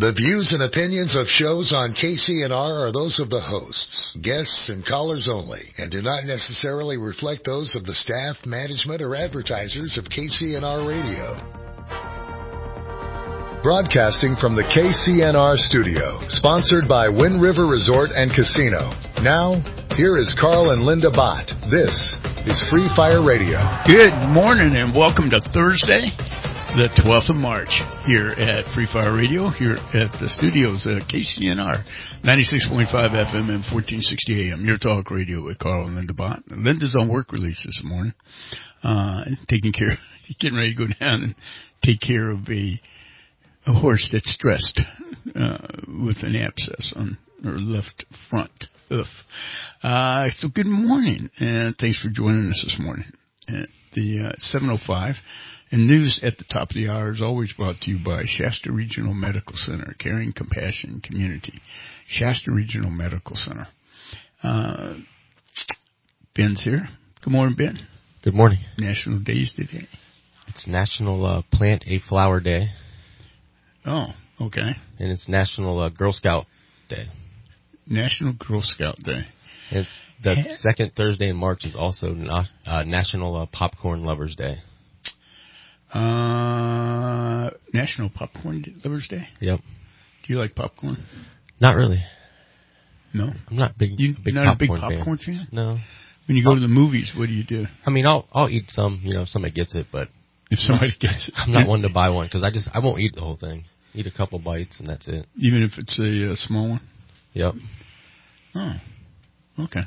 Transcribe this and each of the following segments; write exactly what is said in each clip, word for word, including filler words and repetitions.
The views and opinions of shows on K C N R are those of the hosts, guests, and callers only, and do not necessarily reflect those of the staff, management, or advertisers of K C N R Radio. Broadcasting from the K C N R studio, sponsored by Wind River Resort and Casino. Now, here is Carl and Linda Bott. This is Free Fire Radio. Good morning and welcome to Thursday, the twelfth of March, here at Free Fire Radio, here at the studios at K C N R, ninety-six point five F M and fourteen sixty A M, your talk radio with Carl and Linda Bott. Linda's on work release this morning, uh, taking care, getting ready to go down and take care of a, a horse that's stressed uh, with an abscess on her left front hoof. Uh, so good morning, and thanks for joining us this morning at the uh, seven oh five. And news at the top of the hour is always brought to you by Shasta Regional Medical Center, Caring Compassion Community. Shasta Regional Medical Center. Uh, Ben's here. Good morning, Ben. Good morning. National Days today. It's National uh, Plant a Flower Day. Oh, okay. And it's National uh, Girl Scout Day. National Girl Scout Day. It's the ha- second Thursday in March is also na- uh, National uh, Popcorn Lovers Day. Uh, National Popcorn Lovers Day? Yep. Do you like popcorn? Not really. No? I'm not big, you big not popcorn a big popcorn fan. fan? No. When you go I'll, to the movies, what do you do? I mean, I'll I'll eat some, you know, if somebody gets it, but... If somebody gets it. I'm not one to buy one, because I just, I won't eat the whole thing. Eat a couple bites, and that's it. Even if it's a uh, small one? Yep. Oh, okay.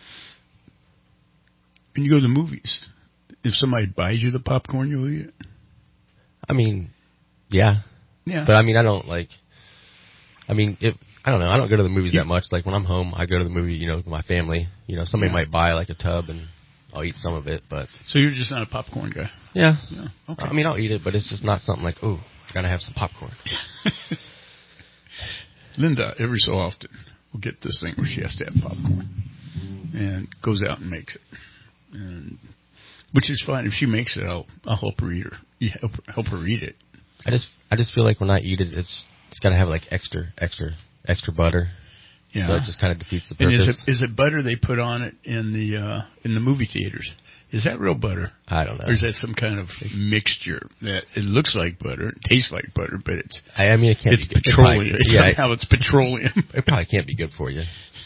When you go to the movies, if somebody buys you the popcorn, you'll eat it? I mean, yeah. Yeah. But I mean, I don't like, I mean, if, I don't know, I don't go to the movies you, that much. Like when I'm home, I go to the movie, you know, with my family. You know, somebody yeah. might buy like a tub and I'll eat some of it, but. So you're just not a popcorn guy? Yeah. Yeah. Okay. I mean, I'll eat it, but it's just not something like, oh, I gotta have some popcorn. Linda, every so often, will get this thing where she has to have popcorn and goes out and makes it. And which is fine. If she makes it, I'll I'll help her eat her. Yeah, help, help her eat it. I just I just feel like when I eat it, it's it's got to have like extra extra extra butter. Yeah. So it just kind of defeats the purpose. And is it is it butter they put on it in the uh, in the movie theaters? Is that real butter? I don't know. Or is that some kind of mixture that it looks like butter, it tastes like butter, but it's I, I mean it can't it's be good. petroleum. It probably, yeah, somehow it's petroleum. It probably can't be good for you.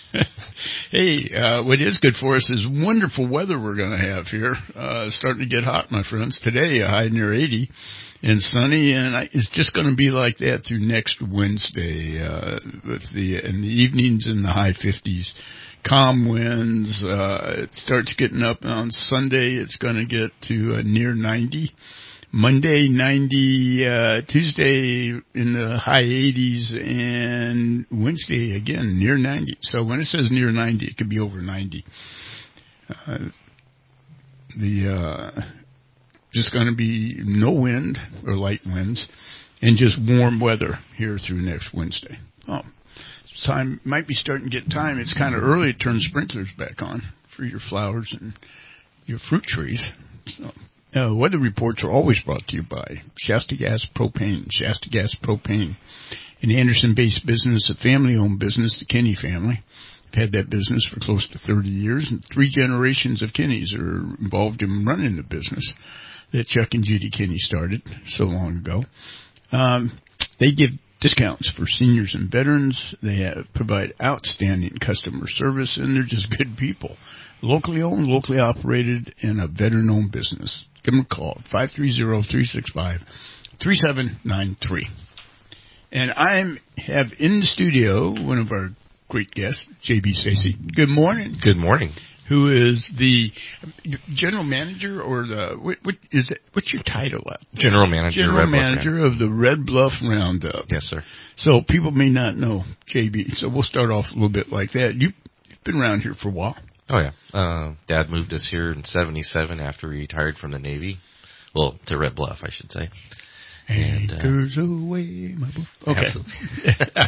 Hey, uh, what is good for us is wonderful weather we're going to have here. Uh, starting to get hot, my friends. Today, a high near eighty and sunny, and I, it's just going to be like that through next Wednesday, uh, with the, in the evenings in the high fifties. Calm winds, uh, it starts getting up on Sunday. It's going to get to uh, near ninety. Monday, ninety, uh, Tuesday in the high eighties, and Wednesday, again, near ninety. So when it says near ninety, it could be over ninety. Uh, the, uh, just going to be no wind or light winds and just warm weather here through next Wednesday. Oh, time might be starting to get time. It's kind of early to turn sprinklers back on for your flowers and your fruit trees. So. Uh, weather reports are always brought to you by Shasta Gas Propane. Shasta Gas Propane, an Anderson-based business, a family-owned business, the Kinney family. They've had that business for close to thirty years, and three generations of Kinneys are involved in running the business that Chuck and Judy Kinney started so long ago. Um, they give discounts for seniors and veterans. They have, provide outstanding customer service, and they're just good people. Locally owned, locally operated, and a veteran-owned business. Give them a call, five three zero, three six five, three seven nine three. And I have in the studio one of our great guests, J B Stacy. Good morning. Good morning. Who is the general manager or the, what, what is it, what's your title? General manager. General Red manager Bluff of the Red Bluff Roundup. Yes, sir. So people may not know J B, so we'll start off a little bit like that. You've been around here for a while. Oh, yeah. Uh, Dad moved us here in seventy-seven after he retired from the Navy. Well, to Red Bluff, I should say. And, uh, Anchors away, my boy. Okay.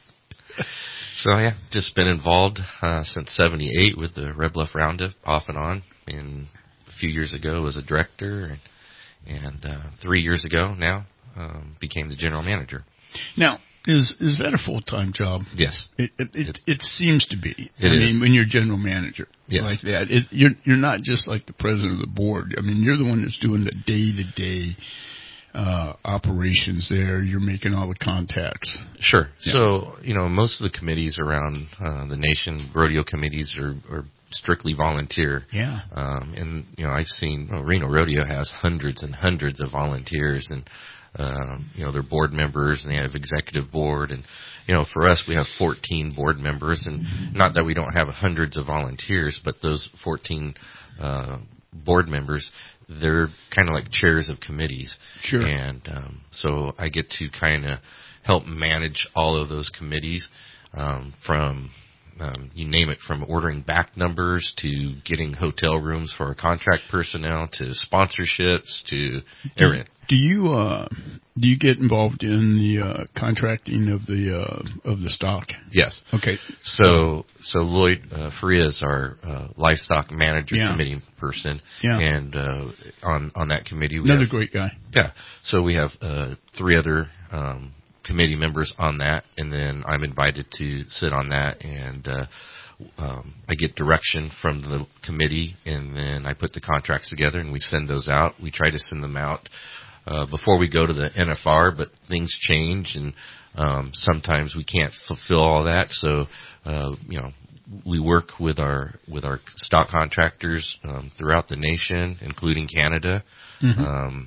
So, yeah, just been involved uh, since seventy-eight with the Red Bluff Roundup, off and on. And a few years ago was a director, and, and uh, three years ago now um, became the general manager. Now, Is is that a full-time job? Yes. It it it, it seems to be. It I is. mean, when you're general manager Yes. like that, it, you're you're not just like the president of the board. I mean, you're the one that's doing the day-to-day uh, operations there. You're making all the contacts. Sure. Yeah. So, you know, most of the committees around uh, the nation, rodeo committees, are, are strictly volunteer. Yeah. Um, and, you know, I've seen, well, Reno Rodeo has hundreds and hundreds of volunteers, and, um, you know, they're board members, and they have executive board. And, you know, for us, we have fourteen board members, and not that we don't have hundreds of volunteers, but those fourteen uh, board members, they're kind of like chairs of committees. Sure. And um, so I get to kind of help manage all of those committees, um, from, um, you name it, from ordering back numbers to getting hotel rooms for our contract personnel to sponsorships to everything. Do you uh, do you get involved in the uh, contracting of the uh, of the stock? Yes. Okay. So so Lloyd uh, Faria is our uh, livestock manager Yeah. committee person, Yeah. and uh, on on that committee we Another have, great guy. yeah. So we have uh, three other um, committee members on that, and then I'm invited to sit on that, and uh, um, I get direction from the committee, and then I put the contracts together, and we send those out. We try to send them out uh, before we go to the N F R, but things change, and um, sometimes we can't fulfill all that. So, uh, you know, we work with our with our stock contractors um, throughout the nation, including Canada. Mm-hmm. Um,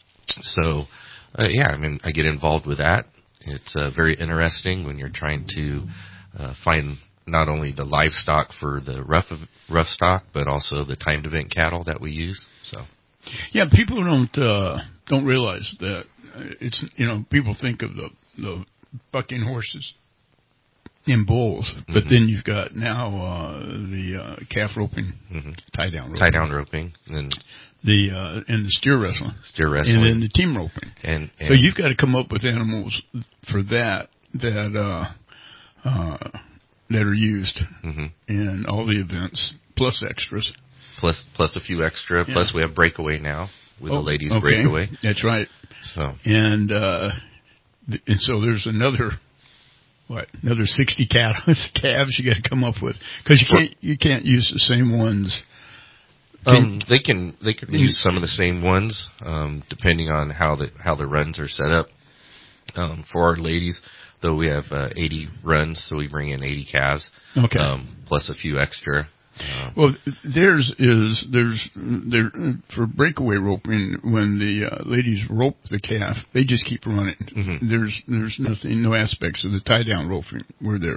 so, uh, yeah, I mean, I get involved with that. It's uh, very interesting when you're trying to uh, find not only the livestock for the rough rough stock, but also the timed event cattle that we use. So, Yeah, people don't uh, don't realize that it's, you know, people think of the the bucking horses and bulls, but Mhm. then you've got now uh, the uh, calf roping, mm-hmm. tie down roping, tie down roping, and then the uh, and the steer wrestling, steer wrestling, and then the team roping. and, and So you've got to come up with animals for that that uh, uh, that are used mm-hmm. in all the events, plus extras. plus plus a few extra. Yeah. Plus we have breakaway now with Oh, the ladies okay. breakaway. That's right. So And uh, th- and so there's another what another sixty calves calves you got to come up with, because you can't you can't use the same ones. um, they can they can Mm. use some of the same ones um, depending on how the how the runs are set up. Um, for our ladies, though, we have uh, eighty runs, so we bring in eighty calves, Okay. um, plus a few extra. Uh, Well, theirs is there's there for breakaway roping. When the uh, ladies rope the calf, they just keep running. Mhm. There's there's nothing, no aspects of the tie down roping where they're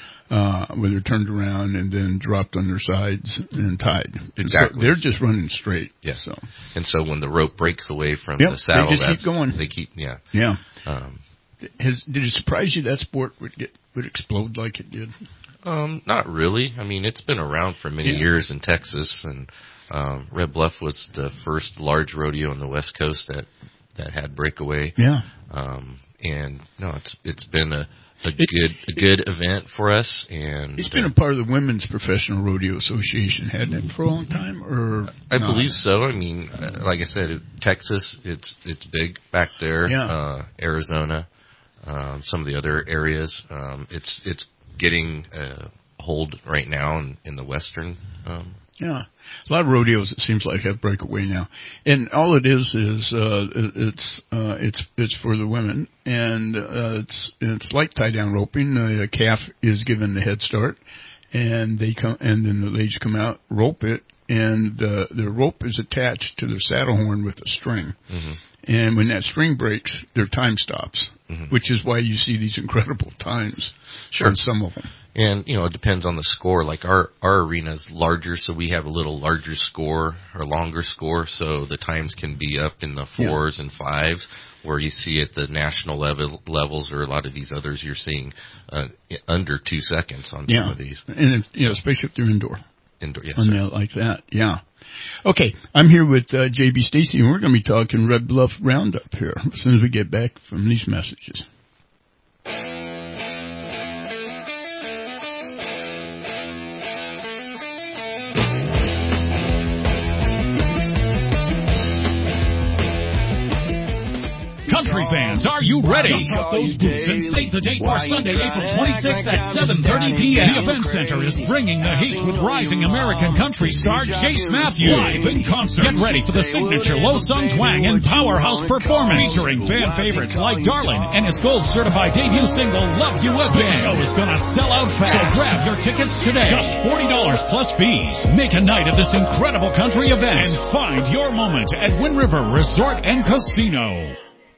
uh, where they're turned around and then dropped on their sides and tied. Exactly. They're just running straight. Yes. So and so when the rope breaks away from Yep, the saddle, they just keep that's- going. They keep yeah. yeah. Um, Has did it surprise you that sport would get would explode like it did? Um, not really. I mean, it's been around for many Yeah. years in Texas, and um, Red Bluff was the first large rodeo on the West Coast that that had breakaway. Yeah. Um, and no, it's it's been a, a It- good a good event for us, and It's been uh, a part of the Women's Professional Rodeo Association, hadn't it, for a long time? Or I not? believe so. I mean, uh, like I said, it, Texas, it's it's big back there. Yeah. Uh, Arizona, um, some of the other areas, um, it's it's getting uh, hold right now in, in the western. Um, Yeah, a lot of rodeos, it seems like, have breakaway now, and all it is is uh, it- it's uh, it's it's for the women, and uh, it's it's like tie down roping. The calf is given the head start, and they come, and then the ladies come out, rope it, and the the rope is attached to their saddle horn with a string. mhm. And when that string breaks, their time stops, Mhm. which is why you see these incredible times Sure. on some of them. And, you know, it depends on the score. Like our, our arena's larger, so we have a little larger score or longer score, so the times can be up in the fours and fives, where you see at the national level levels or a lot of these others, you're seeing uh, under two seconds on Yeah, some of these. and if, you know, especially if they're indoor. Indoor, yes, on sir. that like that, yeah. Okay, I'm here with uh, J B Stacy, and we're going to be talking Red Bluff Roundup here as soon as we get back from these messages. Country fans, are you ready? Just drop those boots and save the date for Sunday, April twenty-sixth at seven thirty p.m. The Event Center is bringing the heat with rising American country star Chase Matthews. Live in concert. Get ready for the signature low-sung twang and powerhouse performance featuring fan favorites like Darlin and his gold-certified debut single, Love You Again. The show is gonna sell out fast, so grab your tickets today. Just forty dollars plus fees. Make a night of this incredible country event and find your moment at Wind River Resort and Casino.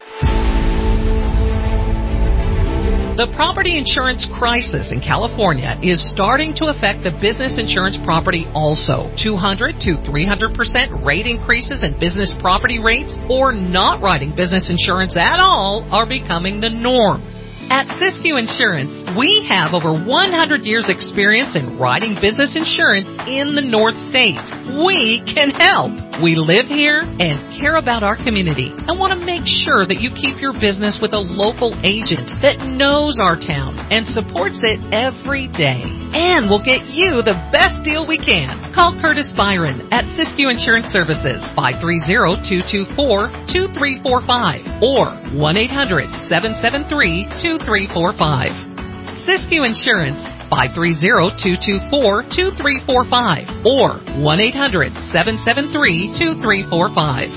The property insurance crisis in California is starting to affect the business insurance property also. two hundred to three hundred percent rate increases in business property rates or not writing business insurance at all are becoming the norm. At Siskiyou Insurance, we have over one hundred years experience in writing business insurance in the North States. We can help. We live here and care about our community and want to make sure that you keep your business with a local agent that knows our town and supports it every day. And we'll get you the best deal we can. Call Curtis Byron at Siskiyou Insurance Services, five three zero, two two four, two three four five or one eight hundred, seven seven three, two three four five. Siskiyou Insurance, five three zero, two two four, two three four five or one eight hundred, seven seven three, two three four five.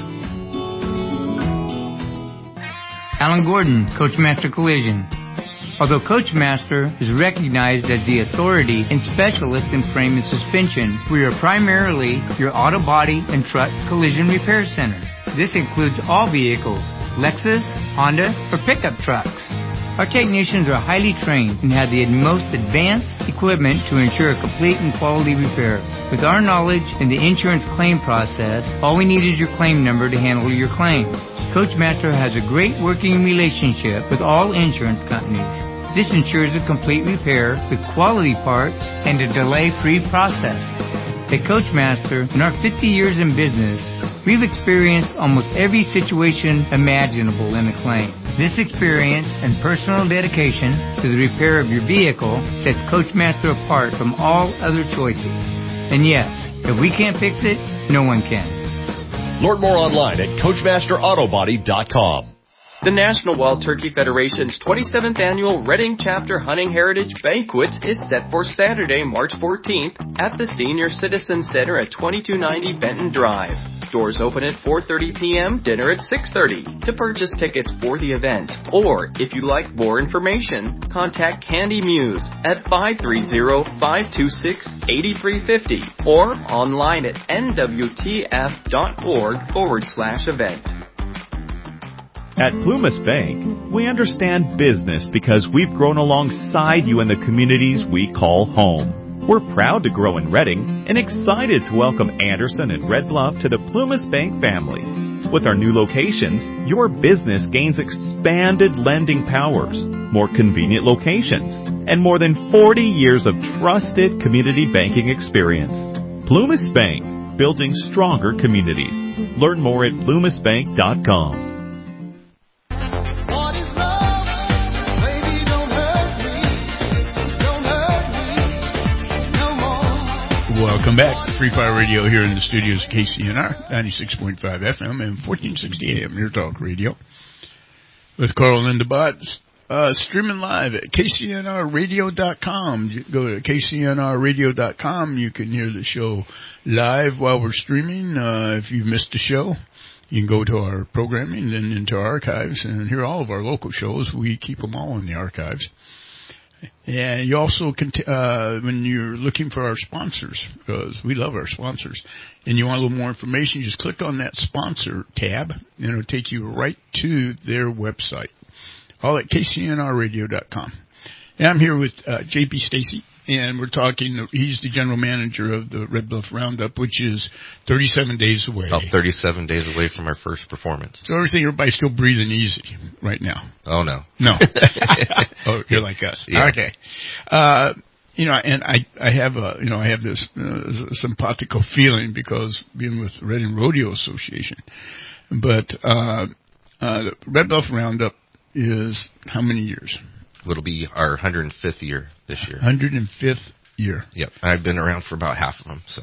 Alan Gordon, Coachmaster Collision. Although Coachmaster is recognized as the authority and specialist in frame and suspension, we are primarily your auto body and truck collision repair center. This includes all vehicles, Lexus, Honda, or pickup trucks. Our technicians are highly trained and have the most advanced equipment to ensure a complete and quality repair. With our knowledge in the insurance claim process, all we need is your claim number to handle your claim. Coachmaster has a great working relationship with all insurance companies. This ensures a complete repair with quality parts and a delay-free process. At Coachmaster, in our fifty years in business, we've experienced almost every situation imaginable in a claim. This experience and personal dedication to the repair of your vehicle sets Coachmaster apart from all other choices. And yes, if we can't fix it, no one can. Learn more online at Coachmaster Auto Body dot com. The National Wild Turkey Federation's twenty-seventh Annual Reading Chapter Hunting Heritage Banquet is set for Saturday, March fourteenth at the Senior Citizen Center at twenty-two ninety Benton Drive. Doors open at four thirty p.m., dinner at six thirty. To purchase tickets for the event, or if you'd like more information, contact Candy Muse at five three zero, five two six, eight three five zero or online at nwtf.org forward slash event. At Plumas Bank, we understand business because we've grown alongside you in the communities we call home. We're proud to grow in Redding and excited to welcome Anderson and Red Bluff to the Plumas Bank family. With our new locations, your business gains expanded lending powers, more convenient locations, and more than forty years of trusted community banking experience. Plumas Bank, building stronger communities. Learn more at plumas bank dot com. Welcome back to Free Fire Radio here in the studios of K C N R, ninety-six point five F M and fourteen sixty A M, Near Talk Radio. With Carl Lindebot, uh, streaming live at K C N R radio dot com. You go to K C N R radio dot com. You can hear the show live while we're streaming. Uh, if you've missed a show, you can go to our programming and into our archives and hear all of our local shows. We keep them all in the archives. And you also can, t- uh, when you're looking for our sponsors, because we love our sponsors, and you want a little more information, just click on that sponsor tab, and it'll take you right to their website, all at K C N R radio dot com. And I'm here with uh, J P Stacy, and we're talking, he's the general manager of the Red Bluff Roundup, which is thirty-seven days away. About thirty-seven days away from our first performance. So everything, everybody's still breathing easy right now. Oh, no. No. Oh, you're like us. Yeah. Okay. Uh, you know, and I, I have a, you know, I have this uh, simpatico feeling because being with the Reading Rodeo Association. But uh, uh, the Red Bluff Roundup is how many years? It'll be our one hundred fifth year this year. one hundred fifth year. Yep. I've been around for about half of them, so.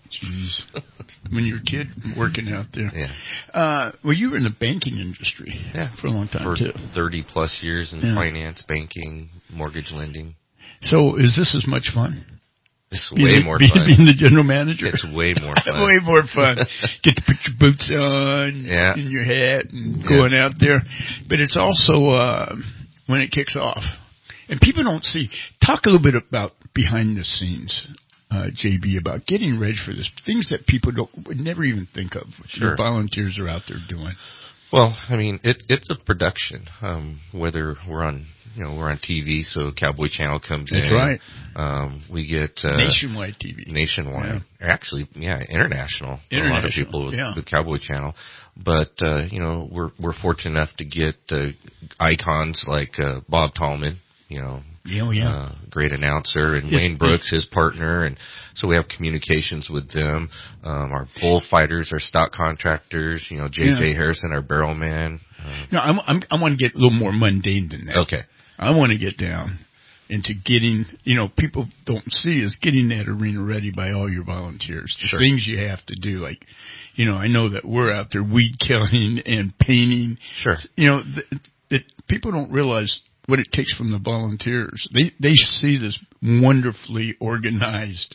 Jeez. When you're a kid working out there. Yeah. Uh, well, you were in the banking industry yeah. for a long time, for too. thirty plus years in yeah. finance, banking, mortgage lending. So is this as much fun? It's being way the, more being, fun. Being the general manager? It's way more fun. way more fun. Get to put your boots on yeah. and your hat and going yeah. out there. But it's also uh, when it kicks off. And people don't see. Talk a little bit about behind the scenes, uh, J B, about getting ready for this. Things that people don't would never even think of. Sure. Your volunteers are out there doing. Well, I mean, it, it's a production. Um, whether we're on, you know, we're on T V, so Cowboy Channel comes That's in. That's right. Um, we get uh, nationwide T V. Nationwide, yeah. actually, yeah, international. International. A lot of people with, yeah. with Cowboy Channel, but uh, you know, we're we're fortunate enough to get uh, icons like uh, Bob Tallman. You know, yeah, yeah. Uh, great announcer, and it's, Wayne Brooks, his partner, and so we have communications with them. Um, our bullfighters, our stock contractors, you know, J J yeah. Harrison, our barrel man. Um, no, I'm, I'm, I want to get a little more mundane than that. Okay. I want to get down into getting, you know, people don't see is getting that arena ready by all your volunteers. The sure. things you have to do, like, you know, I know that we're out there weed killing and painting. Sure. You know, that, that people don't realize what it takes from the volunteers. They they see this wonderfully organized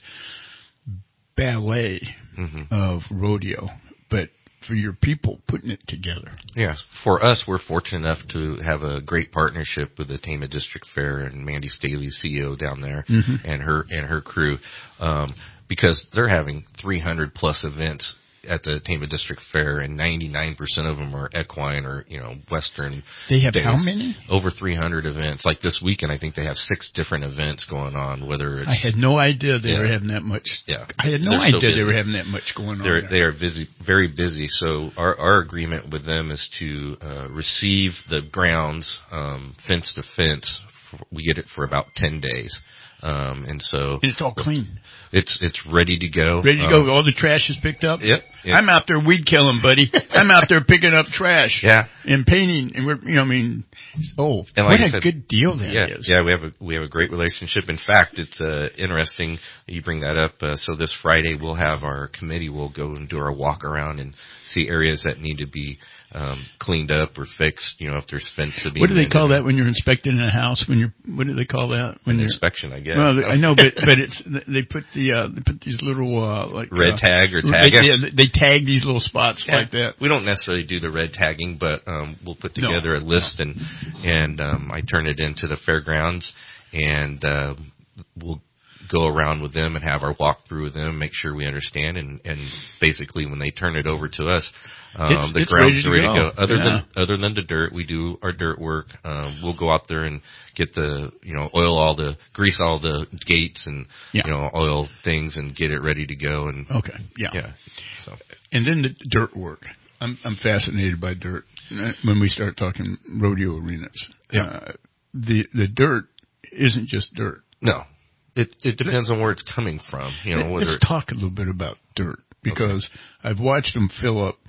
ballet mm-hmm. of rodeo, but for your people putting it together. Yes. For us, we're fortunate enough to have a great partnership with the Tama District Fair and Mandy Staley, C E O down there, mm-hmm. and her and her crew, um, because they're having three hundred plus events at the Tama District Fair, and ninety-nine percent of them are equine or, you know, Western. They have days. How many? Over three hundred events. Like this weekend, I think they have six different events going on, whether it's... I had no idea they yeah. were having that much. Yeah. I had no They're idea so they were having that much going on They're, there. They are busy, very busy. So our, our agreement with them is to uh, receive the grounds um, fence to fence. We get it for about ten days. Um, and so and it's all clean. It's it's ready to go. Ready to um, go. All the trash is picked up. Yep, yep. I'm out there weed killing, buddy. I'm out there picking up trash. Yeah. And painting, and we're you know I mean, oh, and like what I a said, good deal that yeah, is. Yeah, we have a we have a great relationship. In fact, it's uh, interesting you bring that up. Uh, so this Friday we'll have our committee. We'll go and do our walk around and see areas that need to be um, cleaned up or fixed. You know, if there's fence to be. What do they call that when you're inspecting a house? When you're what do they call that? When An inspection, I guess. Well, I know, but but it's they put the uh, they put these little uh, like red uh, tag or tag. They, yeah, they tag these little spots yeah. like that. We don't necessarily do the red tagging, but um, we'll put together no. a list and and um, I turn it into the fairgrounds, and uh, we'll go around with them and have our walkthrough with them, make sure we understand, and, and basically when they turn it over to us, um, it's, the it's ground's ready to ready go. to go. Other yeah. than other than the dirt, we do our dirt work. Um, we'll go out there and get the you know oil all the grease all the gates and yeah. you know oil things and get it ready to go. And okay, yeah, yeah. So and then the dirt work. I'm I'm fascinated by dirt. When we start talking rodeo arenas, yeah. uh, the the dirt isn't just dirt. No. It it depends on where it's coming from, you know. Whether Let's talk a little bit about dirt because okay. I've watched them fill up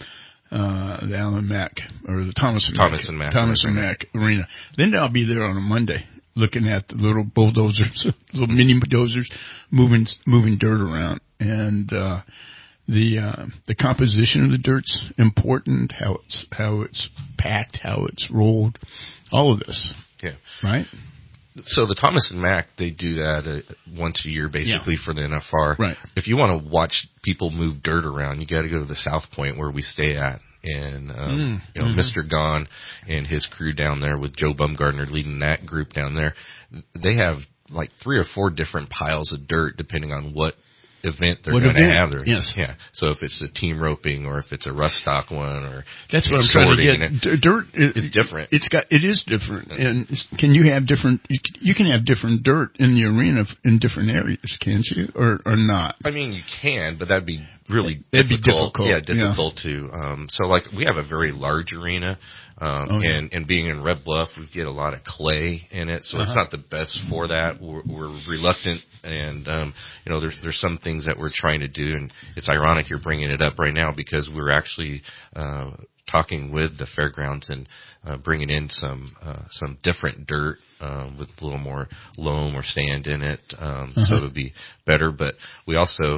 uh, the Allen Mack or the Thomas and Thomas Mack, and Mack Thomas and Mack Arena. Then I'll be there on a Monday looking at the little bulldozers, little mini bulldozers moving moving dirt around, and uh, the uh, the composition of the dirt's important. How it's how it's packed, how it's rolled, all of this. Yeah. Right. So the Thomas and Mack, they do that uh, once a year, basically, yeah. for the N F R. Right. If you want to watch people move dirt around, you got to go to the South Point where we stay at, and um, mm. you know, mm-hmm. Mister Gahn and his crew down there with Joe Bumgardner leading that group down there. They have like three or four different piles of dirt, depending on what event they're what going to event? have there. Yes. Yeah. So if it's a team roping or if it's a rough stock one or that's what I'm trying to get. D- dirt is it's different. It's got it is different. And can you have different? You can have different dirt in the arena in different areas, can't you, or or not? I mean, you can, but that'd be really That'd difficult. Be difficult. Yeah, difficult yeah. to. Um, so like we have a very large arena. Um, oh, yeah. and, and being in Red Bluff, we get a lot of clay in it, so uh-huh. it's not the best for that. We're, we're reluctant, and um, you know, there's there's some things that we're trying to do, and it's ironic you're bringing it up right now because we're actually uh, talking with the fairgrounds and uh, bringing in some uh, some different dirt uh, with a little more loam or sand in it, um, uh-huh. so it'll be better. But we also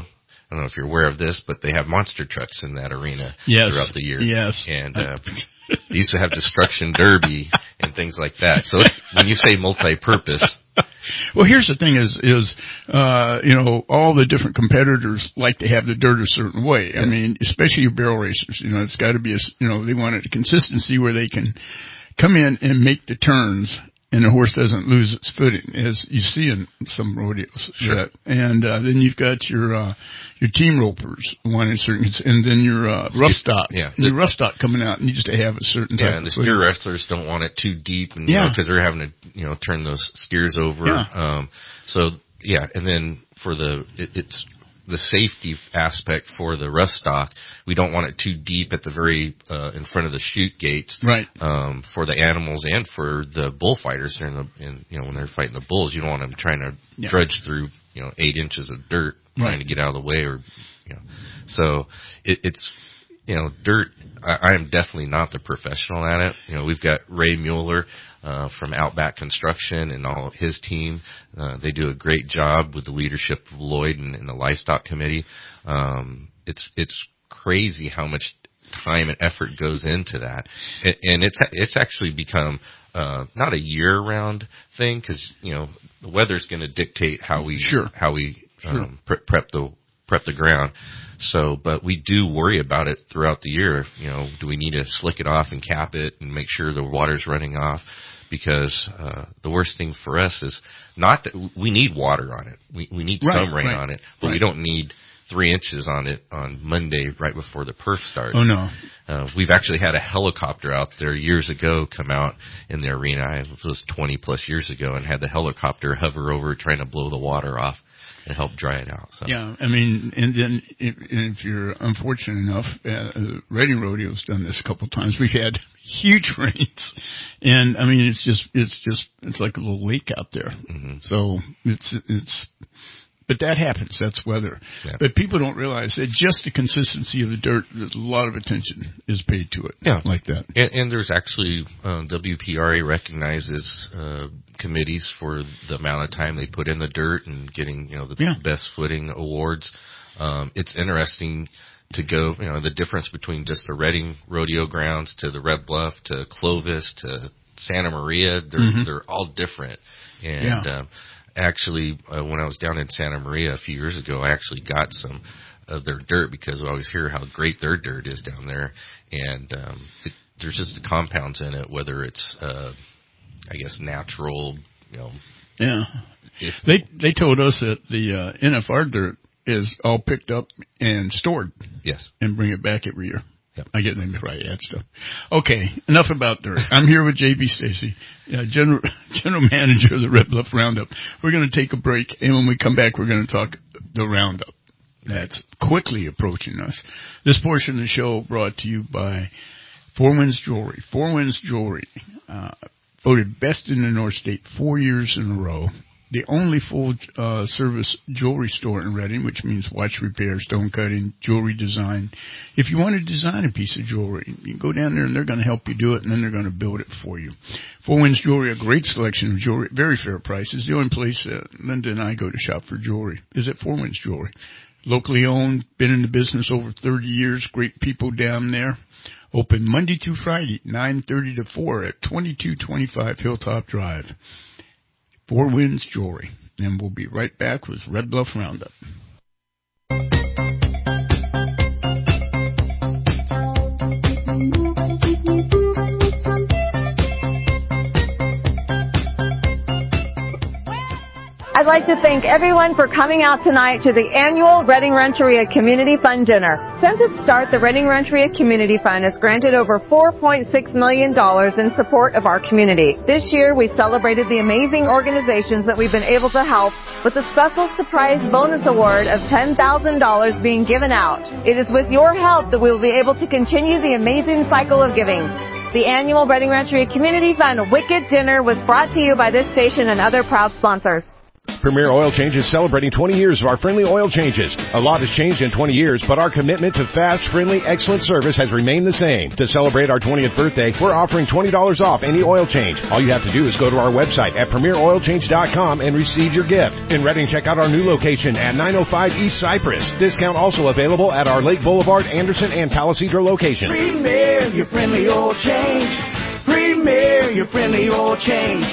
I don't know if you're aware of this, but they have monster trucks in that arena yes. throughout the year. Yes. And uh, they used to have Destruction Derby and things like that. So if, when you say multi-purpose. Well, here's the thing is, is, uh, you know, all the different competitors like to have the dirt a certain way. Yes. I mean, especially your barrel racers, you know, it's got to be a, you know, they want a consistency where they can come in and make the turns and the horse doesn't lose its footing, as you see in some rodeos. Sure. That. And uh, then you've got your uh, your team ropers wanting certain, and then your uh, rough stock. Yeah. The, the rough stock coming out needs to have a certain type yeah, and the of steer wrestlers don't want it too deep, and you yeah. know, because they're having to, you know, turn those steers over. Yeah. Um, so yeah, and then for the it, it's. the safety aspect for the rough stock, we don't want it too deep at the very uh, in front of the chute gates, right? Um, for the animals and for the bullfighters during the, in, you know, when they're fighting the bulls, you don't want them trying to yeah. drudge through, you know, eight inches of dirt trying right. to get out of the way, or you know, so it, it's. You know, dirt, I, I am definitely not the professional at it. You know, we've got Ray Mueller uh, from Outback Construction and all of his team. Uh, they do a great job with the leadership of Lloyd and, and the Livestock Committee. Um, it's it's crazy how much time and effort goes into that. And, and it's it's actually become uh, not a year-round thing because, you know, the weather's going to dictate how we sure. how we um, sure. pre- prep the prep the ground. So, but we do worry about it throughout the year. You know, do we need to slick it off and cap it and make sure the water's running off? Because uh, the worst thing for us is not that we need water on it. We we need right, some rain right, on it, but right. we don't need three inches on it on Monday right before the perf starts. Oh no! Uh, we've actually had a helicopter out there years ago come out in the arena. It was twenty plus years ago, and had the helicopter hover over trying to blow the water off and help dry it out. So. Yeah, I mean, and then if, if you're unfortunate enough, uh, Reading Rodeo's done this a couple of times. We've had huge rains, and I mean, it's just, it's just, it's like a little lake out there. Mm-hmm. So it's, it's, but that happens. That's weather. Yeah. But people don't realize that just the consistency of the dirt, a lot of attention is paid to it. Yeah, like that. And, and there's actually uh, W P R A recognizes uh, committees for the amount of time they put in the dirt and getting, you know, the yeah. best footing awards. Um, it's interesting to go, you know, the difference between just the Reading rodeo grounds to the Red Bluff to Clovis to Santa Maria. They're mm-hmm. they're all different. And yeah. um, actually, uh, when I was down in Santa Maria a few years ago, I actually got some of their dirt because I always hear how great their dirt is down there. And um, it, there's just the compounds in it, whether it's, uh, I guess, natural, you know. Yeah. If, they they told us that the uh, N F R dirt is all picked up and stored. Yes. And bring it back every year. Yep. I get them right ad stuff. Okay, enough about dirt. I'm here with J B Stacy, uh, general general manager of the Red Bluff Roundup. We're going to take a break, and when we come back, we're going to talk the Roundup. That's quickly approaching us. This portion of the show brought to you by Four Winds Jewelry. Four Winds Jewelry, uh, voted best in the North State four years in a row. The only full uh, service jewelry store in Reading, which means watch repair, stone cutting, jewelry design. If you want to design a piece of jewelry, you can go down there and they're going to help you do it, and then they're going to build it for you. Four Winds Jewelry, a great selection of jewelry, very fair prices. The only place uh, Linda and I go to shop for jewelry is at Four Winds Jewelry. Locally owned, been in the business over thirty years, great people down there. Open Monday through Friday, nine thirty to four at twenty-two twenty-five Hilltop Drive. Four Winds Jewelry. And we'll be right back with Red Bluff Roundup. I'd like to thank everyone for coming out tonight to the annual Reading Rancheria Community Fund Dinner. Since its start, the Reading Rancheria Community Fund has granted over four point six million dollars in support of our community. This year, we celebrated the amazing organizations that we've been able to help with a special surprise bonus award of ten thousand dollars being given out. It is with your help that we will be able to continue the amazing cycle of giving. The annual Reading Rancheria Community Fund Wicked Dinner was brought to you by this station and other proud sponsors. Premier Oil Change is celebrating twenty years of our friendly oil changes. A lot has changed in twenty years, but our commitment to fast, friendly, excellent service has remained the same. To celebrate our twentieth birthday, we're offering twenty dollars off any oil change. All you have to do is go to our website at premier oil change dot com and receive your gift. In Redding, check out our new location at nine oh five East Cypress. Discount also available at our Lake Boulevard, Anderson, and Palisadro locations. Premier, your friendly oil change. Premier, your friendly oil change.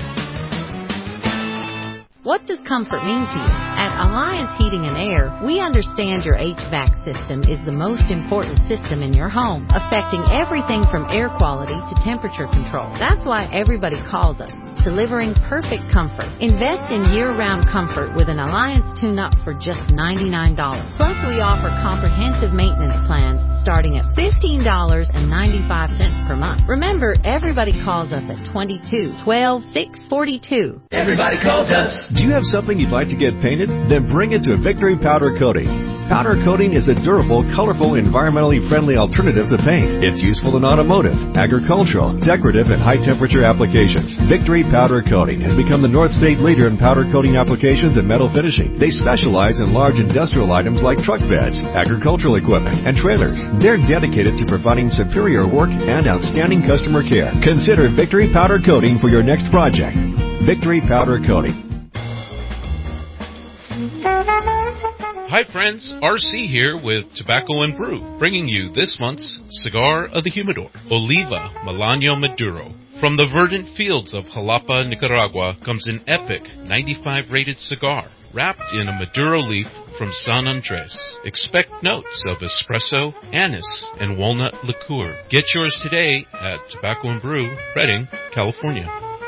What does comfort mean to you? At Alliance Heating and Air, we understand your H V A C system is the most important system in your home, affecting everything from air quality to temperature control. That's why everybody calls us, delivering perfect comfort. Invest in year-round comfort with an Alliance tune-up for just ninety-nine dollars. Plus, we offer comprehensive maintenance plans starting at fifteen dollars and ninety-five cents per month. Remember, everybody calls us at twenty-two, twelve, six forty-two. Everybody calls us. Do you have something you'd like to get painted? Then bring it to Victory Powder Coating. Powder coating is a durable, colorful, environmentally friendly alternative to paint. It's useful in automotive, agricultural, decorative, and high-temperature applications. Victory Powder Coating has become the North State leader in powder coating applications and metal finishing. They specialize in large industrial items like truck beds, agricultural equipment, and trailers. They're dedicated to providing superior work and outstanding customer care. Consider Victory Powder Coating for your next project. Victory Powder Coating. Hi friends, R C here with Tobacco and Brew, bringing you this month's Cigar of the Humidor, Oliva Melanio Maduro. From the verdant fields of Jalapa, Nicaragua, comes an epic ninety-five rated cigar, wrapped in a Maduro leaf from San Andres. Expect notes of espresso, anise, and walnut liqueur. Get yours today at Tobacco and Brew, Redding, California.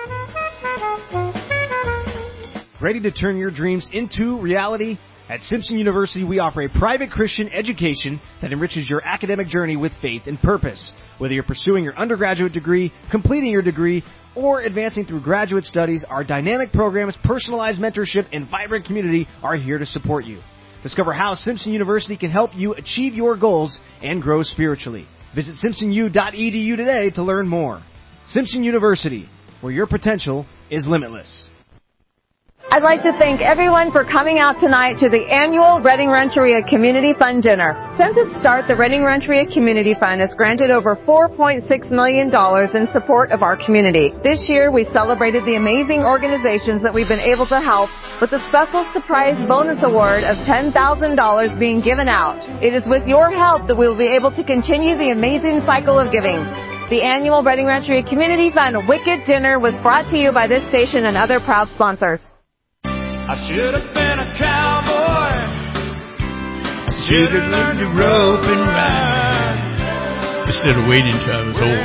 Ready to turn your dreams into reality? At Simpson University, we offer a private Christian education that enriches your academic journey with faith and purpose. Whether you're pursuing your undergraduate degree, completing your degree, or advancing through graduate studies, our dynamic programs, personalized mentorship, and vibrant community are here to support you. Discover how Simpson University can help you achieve your goals and grow spiritually. Visit simpson u dot e d u today to learn more. Simpson University, where your potential is limitless. I'd like to thank everyone for coming out tonight to the annual Redding Rancheria Community Fund Dinner. Since its start, the Redding Rancheria Community Fund has granted over four point six million dollars in support of our community. This year, we celebrated the amazing organizations that we've been able to help with a special surprise bonus award of ten thousand dollars being given out. It is with your help that we will be able to continue the amazing cycle of giving. The annual Redding Rancheria Community Fund Wicked Dinner was brought to you by this station and other proud sponsors. I should have been a cowboy. I should have learned to rope and ride. Instead of waiting until I was old.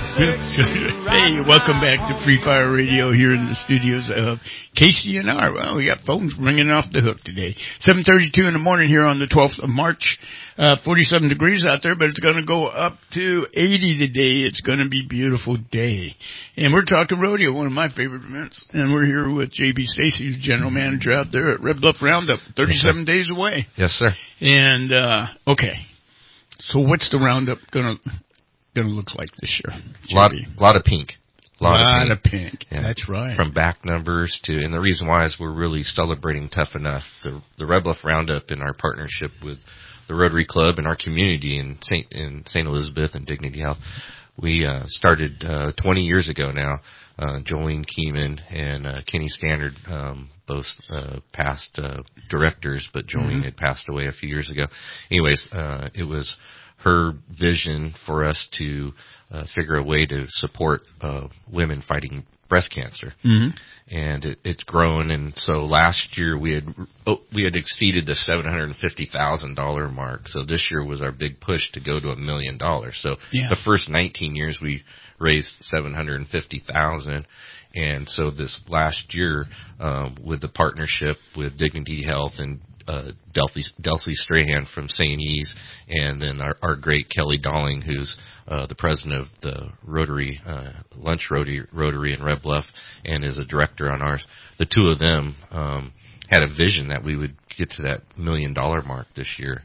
Hey, welcome back to Free Fire Radio here in the studios of K C N R. Well, we got phones ringing off the hook today. seven thirty-two in the morning here on the twelfth of March. Uh, forty-seven degrees out there, but it's going to go up to eighty today. It's going to be a beautiful day. And we're talking rodeo, one of my favorite events. And we're here with J B Stacy, who's general manager out there at Red Bluff Roundup, thirty-seven yes, days away. Yes, sir. And, uh, okay. So what's the Roundup going to going to look like this year? A lot, lot of pink. A lot, lot of pink. Of pink. Yeah. That's right. From back numbers to, and the reason why is we're really celebrating Tough Enough. The, the Red Bluff Roundup in our partnership with the Rotary Club and our community in Saint in Saint Elizabeth and Dignity Health. We uh, started uh, twenty years ago now. Uh, Jolene Keeman and uh, Kenny Standard, um, both uh, past uh, directors, but Jolene mm-hmm. had passed away a few years ago. Anyways, uh, it was her vision for us to uh, figure a way to support uh, women fighting breast cancer, mm-hmm. and it, it's grown. And so last year we had oh, we had exceeded the seven hundred and fifty thousand dollar mark. So this year was our big push to go to a million dollars. So yeah. the first nineteen years we raised seven hundred and fifty thousand, and so this last year um, with the partnership with Dignity Health and uh, Delcy, Delcy Strahan from Saint E's, and then our, our great Kelly Dolling, who's uh, the president of the Rotary, uh, Lunch Rotary, Rotary in Red Bluff, and is a director on ours. The two of them um, had a vision that we would get to that million dollar mark this year.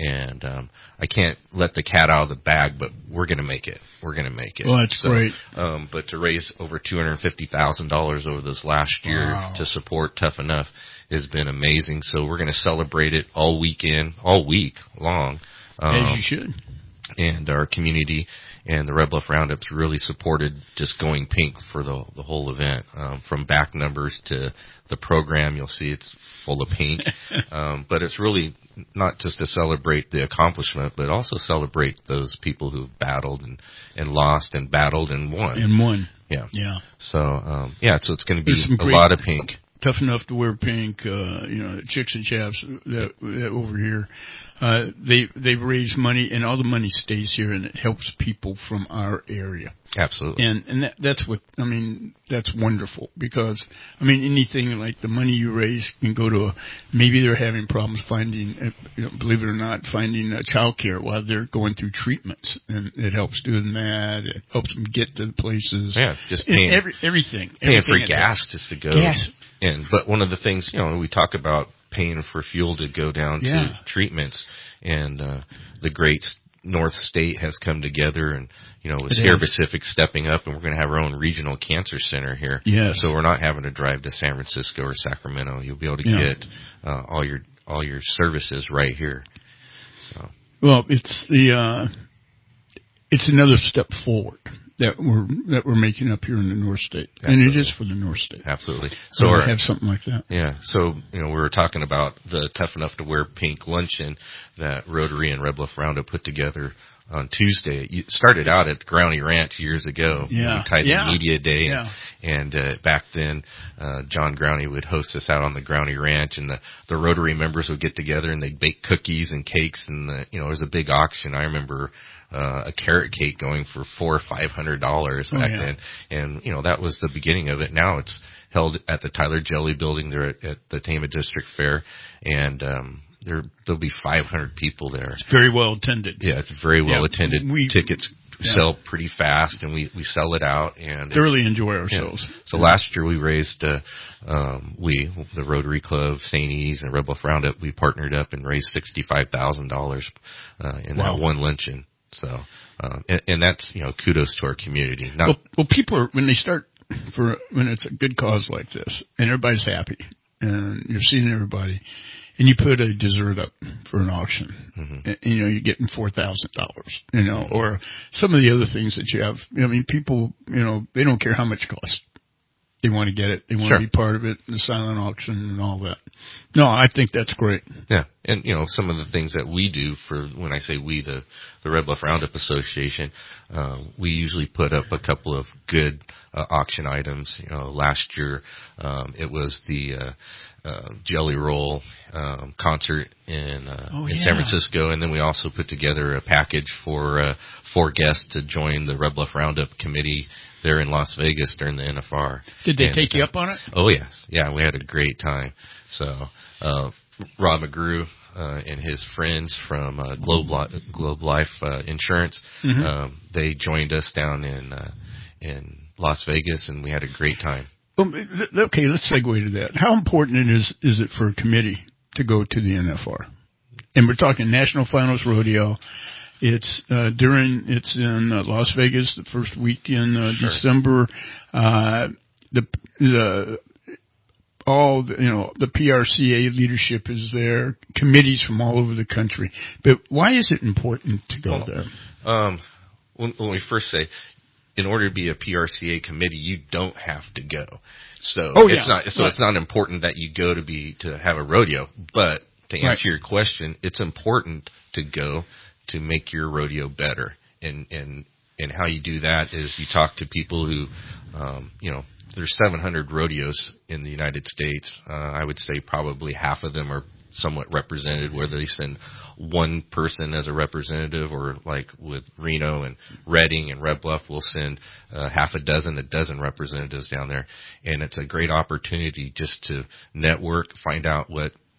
and um, I can't let the cat out of the bag, but we're going to make it. We're going to make it. Well, that's so, great. Um, but to raise over two hundred fifty thousand dollars over this last year Wow. to support Tough Enough has been amazing. So we're going to celebrate it all weekend, all week long. Um, As you should. And our community and the Red Bluff Roundup's really supported just going pink for the the whole event. Um, from back numbers to the program, you'll see it's full of pink. um, but it's really not just to celebrate the accomplishment, but also celebrate those people who've battled and, and lost and battled and won. And won. Yeah. Yeah. So, um, yeah, so it's going to be There's some a great- lot of pink. Tough Enough to Wear Pink, uh, you know, Chicks and Chaps that, that over here, uh, they, they've raised money and all the money stays here and it helps people from our area. Absolutely. And, and that, that's what, I mean, that's wonderful because, I mean, anything like the money you raise can go to a, maybe they're having problems finding, uh, you know, believe it or not, finding uh, child care while they're going through treatments. And it helps doing that. It helps them get to the places. Yeah, just And paying, every, everything. paying everything for gas just to go. Gas. And, but one of the things, you know, we talk about paying for fuel to go down Yeah. to treatments, and uh, the great North State has come together, and you know, with It Sierra has. Pacific stepping up, and we're going to have our own regional cancer center here. Yes. So we're not having to drive to San Francisco or Sacramento. You'll be able to Yeah. get uh, all your all your services right here. So. Well, it's the uh, it's another step forward that we're that we're making up here in the North State, Absolutely. and it is for the North State. Absolutely. So So we our, have something like that. Yeah. So, you know, we were talking about the Tough Enough to Wear Pink luncheon that Rotary and Red Bluff Roundup put together on Tuesday. It started out at Growney Ranch years ago. Yeah. We tied Yeah. in Media Day. Yeah. And, and uh, back then, uh, John Growney would host us out on the Growney Ranch, and the, the Rotary members would get together and they'd bake cookies and cakes, and, the, you know, it was a big auction. I remember Uh, a carrot cake going for four or five hundred dollars Oh, back yeah. then, and you know that was the beginning of it. Now it's held at the Tyler Jelly Building there at, at the Tama District Fair, and um, there there'll be five hundred people there. It's very well attended. Yeah, it's very well Yeah, attended. we- Tickets yeah. sell pretty fast, and we we sell it out and Thoroughly enjoy yeah. ourselves. So last year we raised uh, um, we the Rotary Club, Saint E's, and Red Bluff Roundup. We partnered up and raised sixty five thousand dollars uh, in Wow. that one luncheon. So, um, and, and that's, you know, kudos to our community. Not, Well, well, people are when they start for when it's a good cause like this, and everybody's happy, and you're seeing everybody, and you put a dessert up for an auction, mm-hmm. and, you know, you're getting four thousand dollars, you know, or some of the other things that you have. I mean, people, you know, they don't care how much it costs. They want to get it. They want Sure. to be part of it, the silent auction and all that. No, I think that's great. Yeah, and you know some of the things that we do for when I say we, the the Red Bluff Roundup Association, uh, we usually put up a couple of good uh, auction items. You know, last year um, it was the uh, uh, Jelly Roll um, concert in uh, Oh, in yeah. San Francisco, and then we also put together a package for uh, four guests to join the Red Bluff Roundup committee there in Las Vegas during the N F R. Did they And, take you uh, up on it? Oh yes, yeah, we had a great time. So, uh, Rob McGrew, uh, and his friends from, uh, Globe, Li- Globe Life, uh, Insurance, Mhm. um, they joined us down in, uh, in Las Vegas, and we had a great time. Well, okay, let's segue to that. How important it is is it for a committee to go to the N F R? And we're talking National Finals Rodeo. It's uh, during it's in uh, Las Vegas the first week in uh, Sure. December. Uh, the the all the, you know the P R C A leadership is there. Committees from all over the country. But why is it important to go Well, there? Um, when, when we first say, in order to be a P R C A committee, you don't have to go. So Oh, it's yeah. not. So Right. it's not important that you go to be to have a rodeo. But to answer Right. your question, it's important to go to make your rodeo better. And and and how you do that is you talk to people who, um, you know, there's seven hundred rodeos in the United States. Uh, I would say probably half of them are somewhat represented, where they send one person as a representative, or like with Reno and Redding and Red Bluff, we'll send uh, half a dozen, a dozen representatives down there. And it's a great opportunity just to network, find out what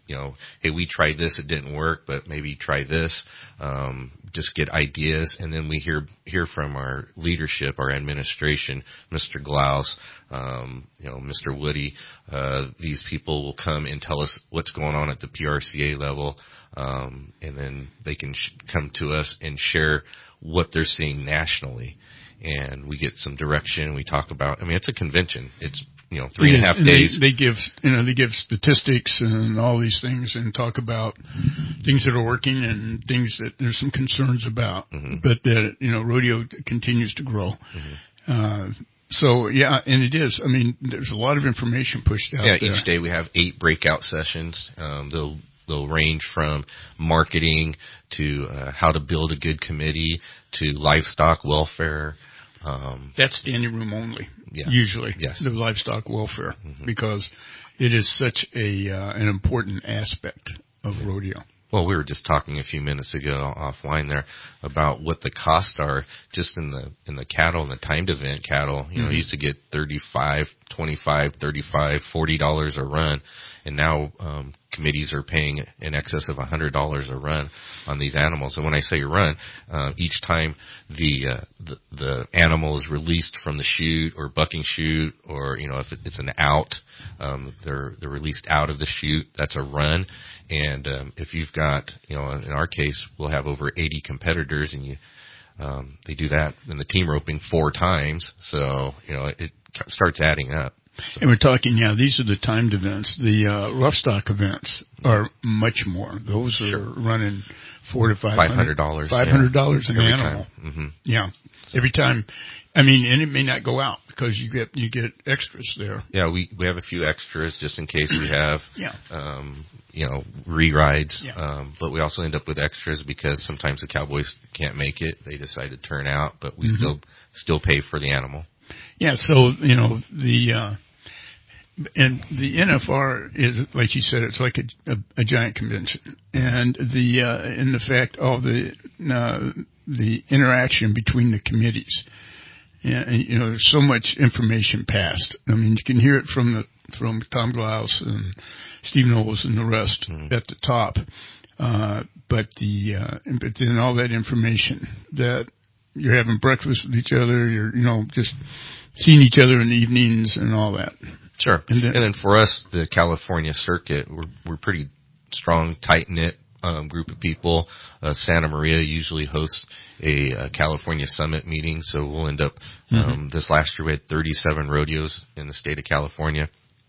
you know, hey, we tried this, it didn't work, but maybe try this. Um, just get ideas, and then we hear hear from our leadership, our administration, Mister Glaus, um, you know, Mister Woody. Uh, these people will come and tell us what's going on at the P R C A level, um, and then they can sh- come to us and share what they're seeing nationally, and we get some direction. We talk about. I mean, it's a convention. It's you know, three and a half and days. They, they give, you know, they give statistics and all these things and talk about things that are working and things that there's some concerns about, mm-hmm. but that, you know, rodeo continues to grow. Mm-hmm. Uh, so yeah, and it is, I mean, there's a lot of information pushed out yeah, there. Each day we have eight breakout sessions. Um, they'll, they'll range from marketing to, uh, how to build a good committee to livestock welfare. Um, That's standing room only, yeah. usually, yes. the livestock welfare, mm-hmm. because it is such a uh, an important aspect of yeah. rodeo. Well, we were just talking a few minutes ago offline there about what the costs are just in the in the cattle and the timed event cattle. You know, mm-hmm. used to get thirty-five, twenty-five, thirty-five, forty dollars a run, and now um, committees are paying in excess of one hundred dollars a run on these animals. And when I say run, uh, each time the, uh, the the animal is released from the chute or bucking chute, or you know if it's an out, um, they're they're released out of the chute. That's a run. And um, if you've got, you know, in our case, we'll have over eighty competitors, and you um, they do that in the team roping four times. So you know it starts adding up. So. And we're talking, yeah, these are the timed events. The uh, rough stock events are much more. Those are sure. running four to five hundred dollars. Five hundred dollars yeah. an Every animal. Mm-hmm. Yeah, so. Every time. I mean, and it may not go out because you get you get extras there. Yeah, we we have a few extras just in case we have, yeah. um, you know, re-rides. Yeah. Um, but we also end up with extras because sometimes the cowboys can't make it. They decide to turn out, but we mm-hmm. still still pay for the animal. Yeah, so, you know, the uh, and the N F R is, like you said, it's like a, a, a giant convention. And the uh, and the fact of the uh, the interaction between the committees. And, you know, there's so much information passed. I mean, you can hear it from the from Tom Glaus and Steve Knowles and the rest mm-hmm. at the top. Uh, but the uh, but then all that information that you're having breakfast with each other, you're you know just seeing each other in the evenings and all that. Sure. And then, and then for us, the California circuit, we're we're pretty strong, tight knit. Um, group of people. Uh, Santa Maria usually hosts a, a California Summit meeting, so we'll end up, um, mm-hmm. this last year we had thirty-seven rodeos in the state of California.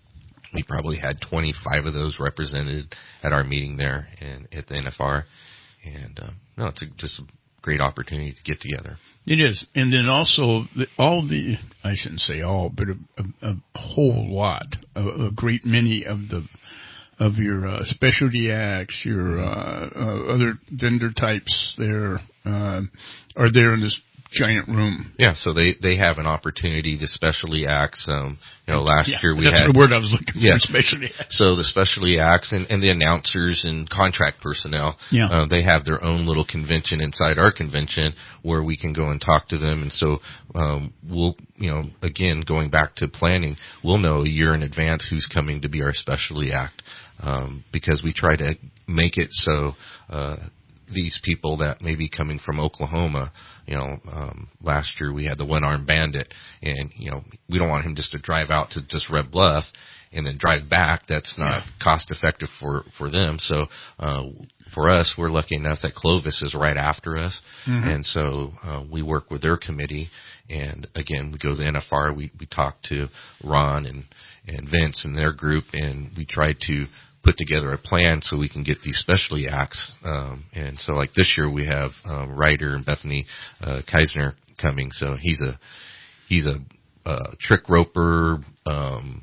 We probably had twenty-five of those represented at our meeting there and at the N F R. And, uh, no, it's a, just a great opportunity to get together. It is. And then also, the, all the, I shouldn't say all, but a, a, a whole lot, a, a great many of the of your uh, specialty acts, your uh, uh, other vendor types there uh, are there in this giant room. Yeah, so they, they have an opportunity to specialty acts. Um, you know, last yeah, year we that's had... That's the word I was looking yeah. for, specialty acts. So the specialty acts and, and the announcers and contract personnel, yeah. uh, they have their own little convention inside our convention where we can go and talk to them. And so um, we'll, you know, again, going back to planning, we'll know a year in advance who's coming to be our specialty act. Um, because we try to make it so uh, these people that may be coming from Oklahoma, you know, um, last year we had the one-armed bandit, and, you know, we don't want him just to drive out to just Red Bluff and then drive back. That's not yeah. cost-effective for, for them. So uh, for us, we're lucky enough that Clovis is right after us, mm-hmm. and so uh, we work with their committee. And, again, we go to the N F R. We, we talk to Ron and, and Vince and their group, and we try to put together a plan so we can get these specialty acts. Um, and so, like this year, we have um, Ryder and Bethany uh, Keisner coming. So he's a he's a uh, trick roper, um,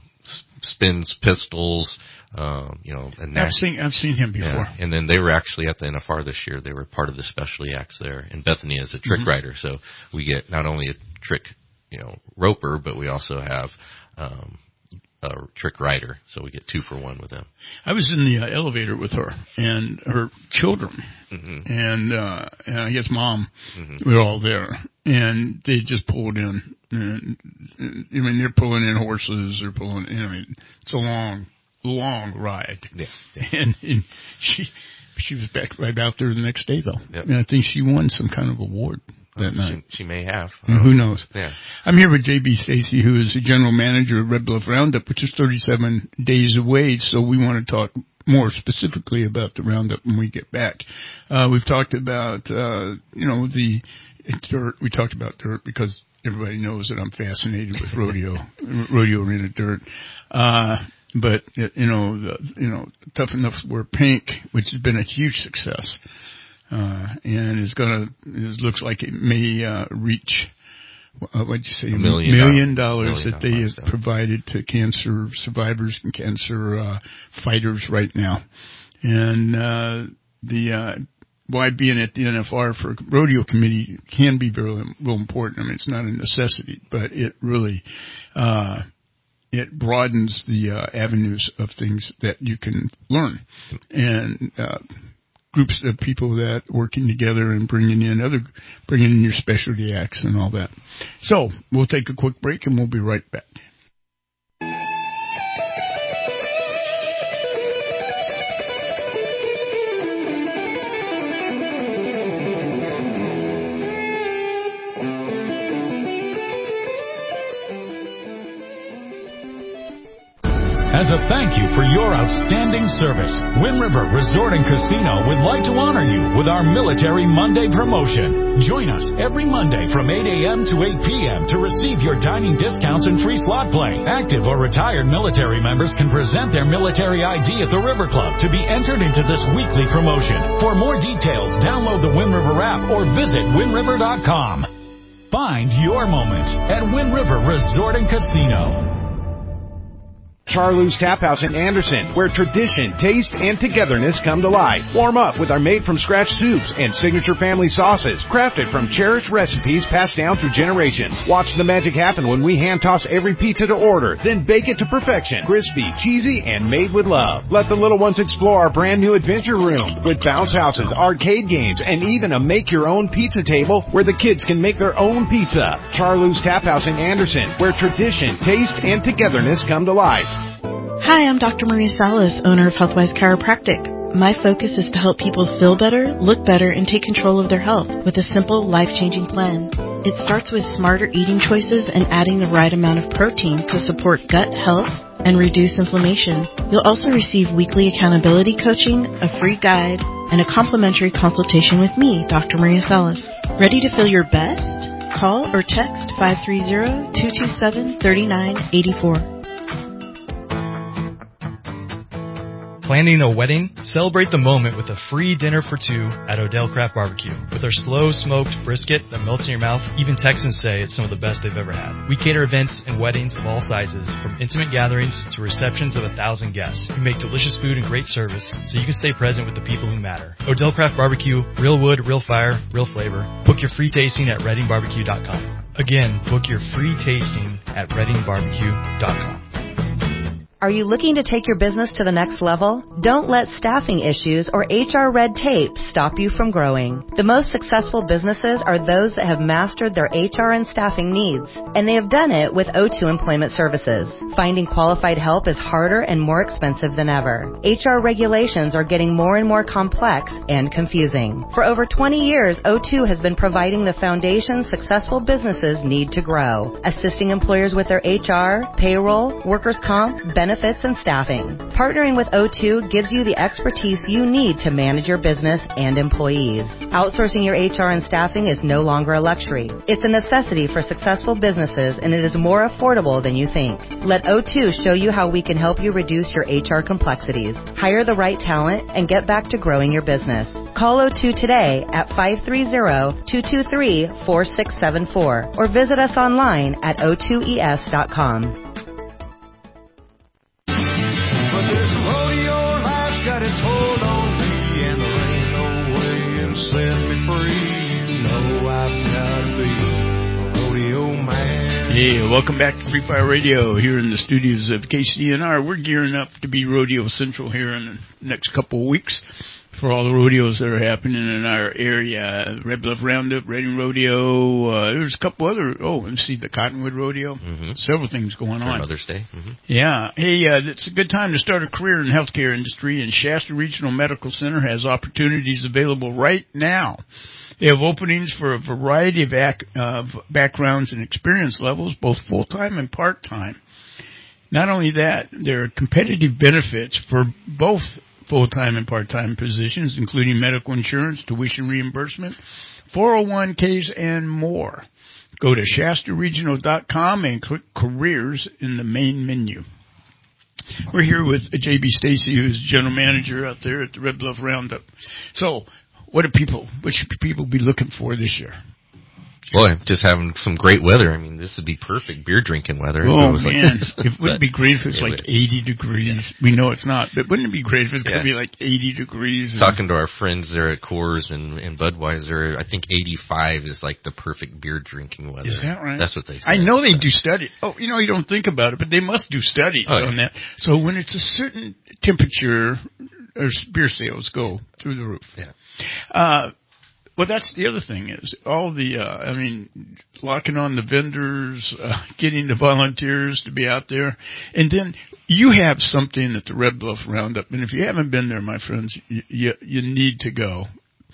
spins pistols, um, you know. And I've seen I've seen him before. Yeah. And then they were actually at the N F R this year. They were part of the specialty acts there. And Bethany is a trick mm-hmm. rider, so we get not only a trick, you know, roper, but we also have um, a trick rider, so we get two for one with them. I was in the uh, elevator with her and her children, mm-hmm. and uh, and I guess mom. Mm-hmm. We were all there, and they just pulled in. And, I mean, they're pulling in horses. They're pulling. You know, I mean, it's a long long ride. Yeah, yeah. And, and she she was back right out there the next day, though. Yep. And I think she won some kind of award that oh, night. She, she may have. And who knows? Yeah. I'm here with J B Stacy, who is the general manager of Red Bluff Roundup, which is thirty-seven days away, so we want to talk more specifically about the Roundup when we get back. Uh, we've talked about, uh, you know, the dirt. We talked about dirt because everybody knows that I'm fascinated with rodeo, rodeo arena dirt. Uh, but, you know, the, you know, Tough Enough to Wear Pink, which has been a huge success, uh, and is gonna, it looks like it may, uh, reach, uh, what'd you say, a million, million dollars million that they have dollars. provided to cancer survivors and cancer, uh, fighters right now. And, uh, the, uh, why being at the N F R for a rodeo committee can be very, real important. I mean, it's not a necessity, but it really, uh, it broadens the uh, avenues of things that you can learn. And, uh, groups of people that working together and bringing in other, bringing in your specialty acts and all that. So we'll take a quick break and we'll be right back. As a thank you for your outstanding service, Wind River Resort and Casino would like to honor you with our Military Monday promotion. Join us every Monday from eight a.m. to eight p.m. to receive your dining discounts and free slot play. Active or retired military members can present their military I D at the River Club to be entered into this weekly promotion. For more details, download the Wind River app or visit wind river dot com. Find your moment at Wind River Resort and Casino. Charlie's Tap House in Anderson, where tradition, taste, and togetherness come to life. Warm up with our made-from-scratch soups and signature family sauces, crafted from cherished recipes passed down through generations. Watch the magic happen when we hand-toss every pizza to order, then bake it to perfection. Crispy, cheesy, and made with love. Let the little ones explore our brand-new adventure room with bounce houses, arcade games, and even a make-your-own pizza table where the kids can make their own pizza. Charlie's Tap House in Anderson, where tradition, taste, and togetherness come to life. Hi, I'm Doctor Maria Salas, owner of Healthwise Chiropractic. My focus is to help people feel better, look better, and take control of their health with a simple, life-changing plan. It starts with smarter eating choices and adding the right amount of protein to support gut health and reduce inflammation. You'll also receive weekly accountability coaching, a free guide, and a complimentary consultation with me, Doctor Maria Salas. Ready to feel your best? Call or text five three zero, two two seven, three nine eight four. Planning a wedding? Celebrate the moment with a free dinner for two at Odell Craft Barbecue. With our slow smoked brisket that melts in your mouth, even Texans say it's some of the best they've ever had. We cater events and weddings of all sizes, from intimate gatherings to receptions of a thousand guests. We make delicious food and great service, so you can stay present with the people who matter. Odell Craft Barbecue, real wood, real fire, real flavor. Book your free tasting at redding barbecue dot com. Again, book your free tasting at redding barbecue dot com. Are you looking to take your business to the next level? Don't let staffing issues or H R red tape stop you from growing. The most successful businesses are those that have mastered their H R and staffing needs, and they have done it with O two Employment Services. Finding qualified help is harder and more expensive than ever. H R regulations are getting more and more complex and confusing. For over twenty years, O two has been providing the foundation successful businesses need to grow, assisting employers with their H R, payroll, workers' comp, benefits, benefits, and staffing. Partnering with O two gives you the expertise you need to manage your business and employees. Outsourcing your H R and staffing is no longer a luxury. It's a necessity for successful businesses, and it is more affordable than you think. Let O two show you how we can help you reduce your H R complexities, hire the right talent, and get back to growing your business. Call O two today at five three zero, two two three, four six seven four or visit us online at o two e s dot com. Got its hold on me, and there ain't no way it'll set me free. You know I've got to be a rodeo man. Hey, welcome back to Free Fire Radio here in the studios of K C N R. We're gearing up to be Rodeo Central here in the next couple of weeks. for all the rodeos that are happening in our area. Red Bluff Roundup, Reading Rodeo. Uh, there's a couple other. Oh, and see the Cottonwood Rodeo. Mm-hmm. Several things going for on. Mother's Day. Mm-hmm. Yeah. Hey, uh, it's a good time to start a career in the healthcare industry, and Shasta Regional Medical Center has opportunities available right now. They have openings for a variety of ac- uh, backgrounds and experience levels, both full-time and part-time. Not only that, there are competitive benefits for both full-time and part-time positions, including medical insurance, tuition reimbursement, four oh one k's, and more. Go to Shasta Regional dot com and click Careers in the main menu. We're here with J B Stacy, who's general manager out there at the Red Bluff Roundup. So, what do people, what should people be looking for this year? Boy, just having some great weather. I mean, this would be perfect beer drinking weather. Oh, it man. Like it wouldn't be great if it's it like would. eighty degrees. Yeah. We know it's not, but wouldn't it be great if it's yeah. going to be like eighty degrees? Talking to our friends there at Coors and, and Budweiser, I think eighty-five is like the perfect beer drinking weather. Is that right? That's what they say. I know they do studies. Oh, you know, you don't think about it, but they must do studies oh, on yeah. that. So when it's a certain temperature, or beer sales go through the roof. Yeah. Uh, Well, that's the other thing is all the, uh, I mean, locking on the vendors, uh, getting the volunteers to be out there. And then you have something at the Red Bluff Roundup. And if you haven't been there, my friends, you, you, you need to go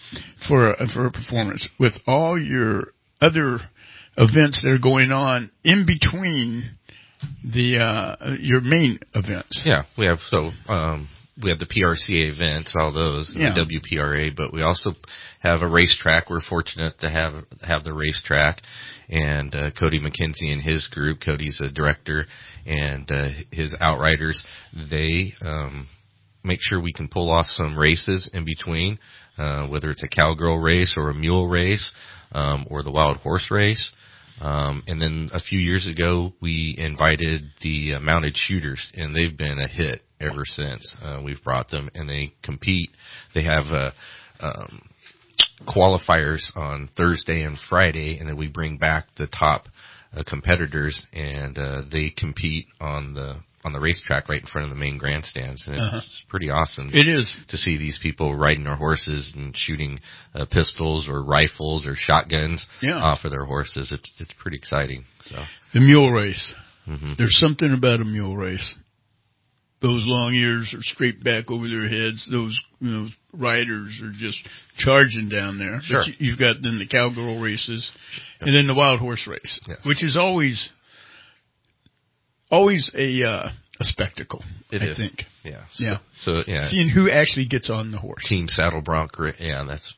for a, for a performance with all your other events that are going on in between the, uh, your main events. Yeah, we have, so, um, we have the P R C A events, all those, yeah. the W P R A, but we also have a racetrack. We're fortunate to have have the racetrack, and uh, Cody McKenzie and his group. Cody's a director, and uh, his Outriders. They um, make sure we can pull off some races in between, uh, whether it's a cowgirl race or a mule race, um, or the wild horse race. Um, and then a few years ago, we invited the uh, mounted shooters, and they've been a hit ever since. Uh, we've brought them, and they compete. They have uh, um, qualifiers on Thursday and Friday, and then we bring back the top uh, competitors, and uh, they compete on the on the racetrack right in front of the main grandstands, and uh-huh. it's pretty awesome. It is to see these people riding their horses and shooting uh, pistols or rifles or shotguns yeah. off of their horses. It's it's pretty exciting. So the mule race. Mm-hmm. There's something about a mule race. Those long ears are straight back over their heads. Those you know riders are just charging down there. Sure. But you've got then the cowgirl races, and then the wild horse race, yes. which is always. Always a uh, a spectacle, it I is. think. Yeah. So, yeah. So yeah. Seeing who actually gets on the horse. Team Saddle Bronc. Yeah, that's.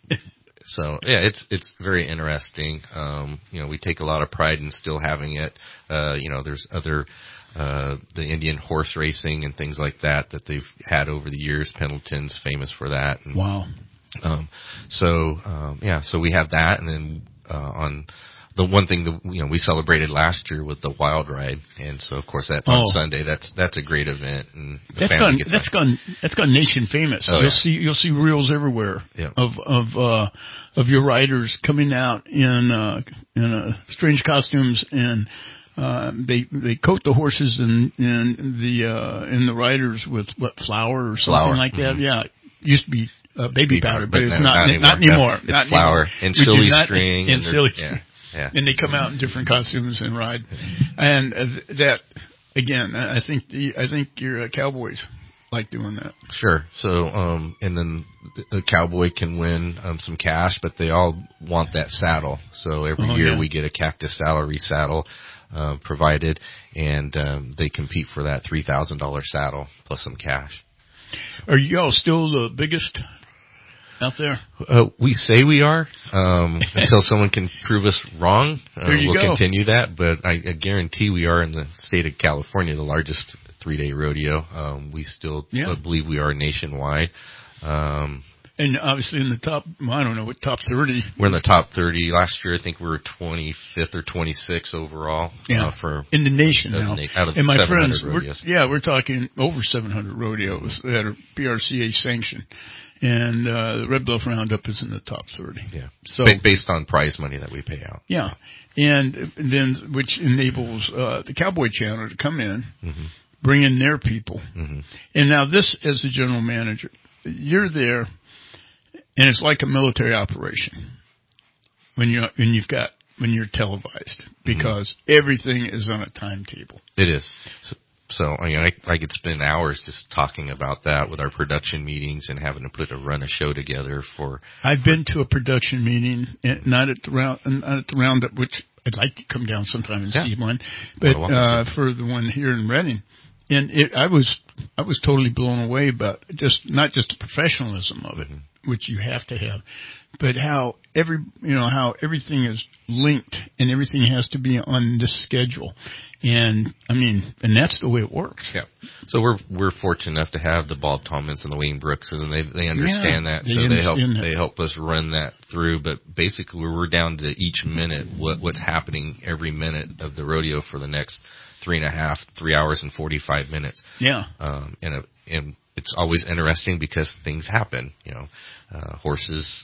So yeah, it's it's very interesting. Um, you know, we take a lot of pride in still having it. Uh, you know, there's other uh, the Indian horse racing and things like that that they've had over the years. Pendleton's famous for that. And, wow. Um, so um, yeah, so we have that, and then uh, on. The one thing that you know we celebrated last year was the Wild Ride, and so of course that's on oh. Sunday. That's that's a great event, and the that's family gone gets that's back. gone that's gone nation famous. Oh, you'll yeah. see you'll see reels everywhere yeah. of of uh, of your riders coming out in uh, in uh, strange costumes, and uh, they they coat the horses and and the uh, and the riders with what flour or something Flour. like that. Mm-hmm. Yeah, it used to be. Uh, baby powder, but, but it's no, not not not anymore. It's not flour anymore. and We silly do not, string and, and silly yeah. string. Yeah. And they come out in different costumes and ride. And uh, that, again, I think the, I think your uh, cowboys like doing that. Sure. So, um, and then the cowboy can win um, some cash, but they all want that saddle. So every oh, year yeah. we get a Cactus Salary saddle uh, provided, and um, they compete for that three thousand dollars saddle plus some cash. Are y'all still the biggest out there? Uh, we say we are, um, until someone can prove us wrong. Uh, there you we'll go. continue that, but I, I guarantee we are in the state of California, the largest three-day rodeo. Um, we still yeah. believe we are nationwide. Um, and obviously in the top, I don't know, what top thirty? We're in the top thirty. Last year, I think we were twenty-fifth or twenty-sixth overall. Yeah. Uh, for in the nation uh, now. Na- out of and my friends, we're, yeah, we're talking over seven hundred rodeos that are P R C A sanctioned. And uh, the Red Bluff Roundup is in the top thirty. Yeah. So B- based on prize money that we pay out. Yeah, and then which enables uh, the Cowboy Channel to come in, mm-hmm. bring in their people. Mm-hmm. And now this, as the general manager, you're there, And it's like a military operation when you when you've got when you're televised because mm-hmm. everything is on a timetable. It is. So, so I mean, I, I could spend hours just talking about that with our production meetings and having to put a run a show together for. I've been to a production meeting, not at the round, not at the roundup, which I'd like to come down sometime and yeah. see one, but uh, for the one here in Reading, and it, I was I was totally blown away about just not just the professionalism of it, mm-hmm. which you have to have, but how every you know how everything is linked and everything has to be on this schedule, and I mean, and that's the way it works. Yeah. So we're we're fortunate enough to have the Bob Tomlins and the Wayne Brookses, and they they understand yeah, that, they so understand they help that. they help us run that through. But basically, we're down to each minute what what's happening every minute of the rodeo for the next three and a half, three hours and forty-five minutes. Yeah. Um, and a, and it's always interesting because things happen. You know, uh, horses.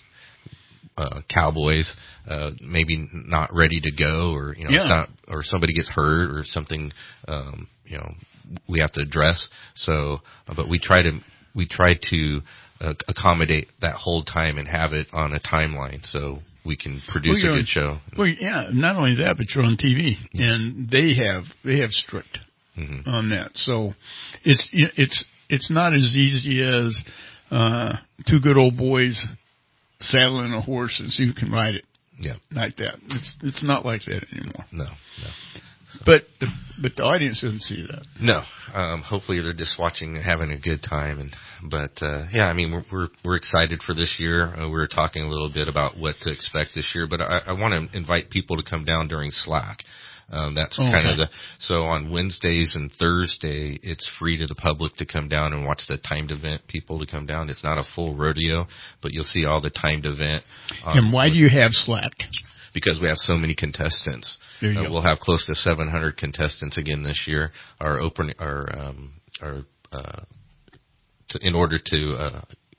Uh, cowboys, uh, maybe not ready to go, or you know, yeah. it's not, or somebody gets hurt, or something, um, you know, we have to address. So, uh, but we try to we try to uh, accommodate that whole time and have it on a timeline, so we can produce well, a good on, show. Well, yeah, not only that, but you're on T V, yes. and they have they have strict mm-hmm. on that. So, it's it's it's not as easy as uh, two good old boys saddling a horse and see who can ride it. Yeah, like that. It's it's not like that anymore. No, no. So. But the but the audience doesn't see that. No. Um, hopefully they're just watching and having a good time. And but uh, yeah, I mean we're we're, we're excited for this year. Uh, we were talking a little bit about what to expect this year, but I, I want to invite people to come down during Slack. Um, that's okay. kind of the, so on Wednesdays and Thursday, it's free to the public to come down and watch the timed event, people to come down. It's not a full rodeo, but you'll see all the timed event. Um, and why do you have Slack? Because we have so many contestants. There you uh, go. We'll have close to seven hundred contestants again this year. Our open, our, um, our, uh, to, in order to, uh,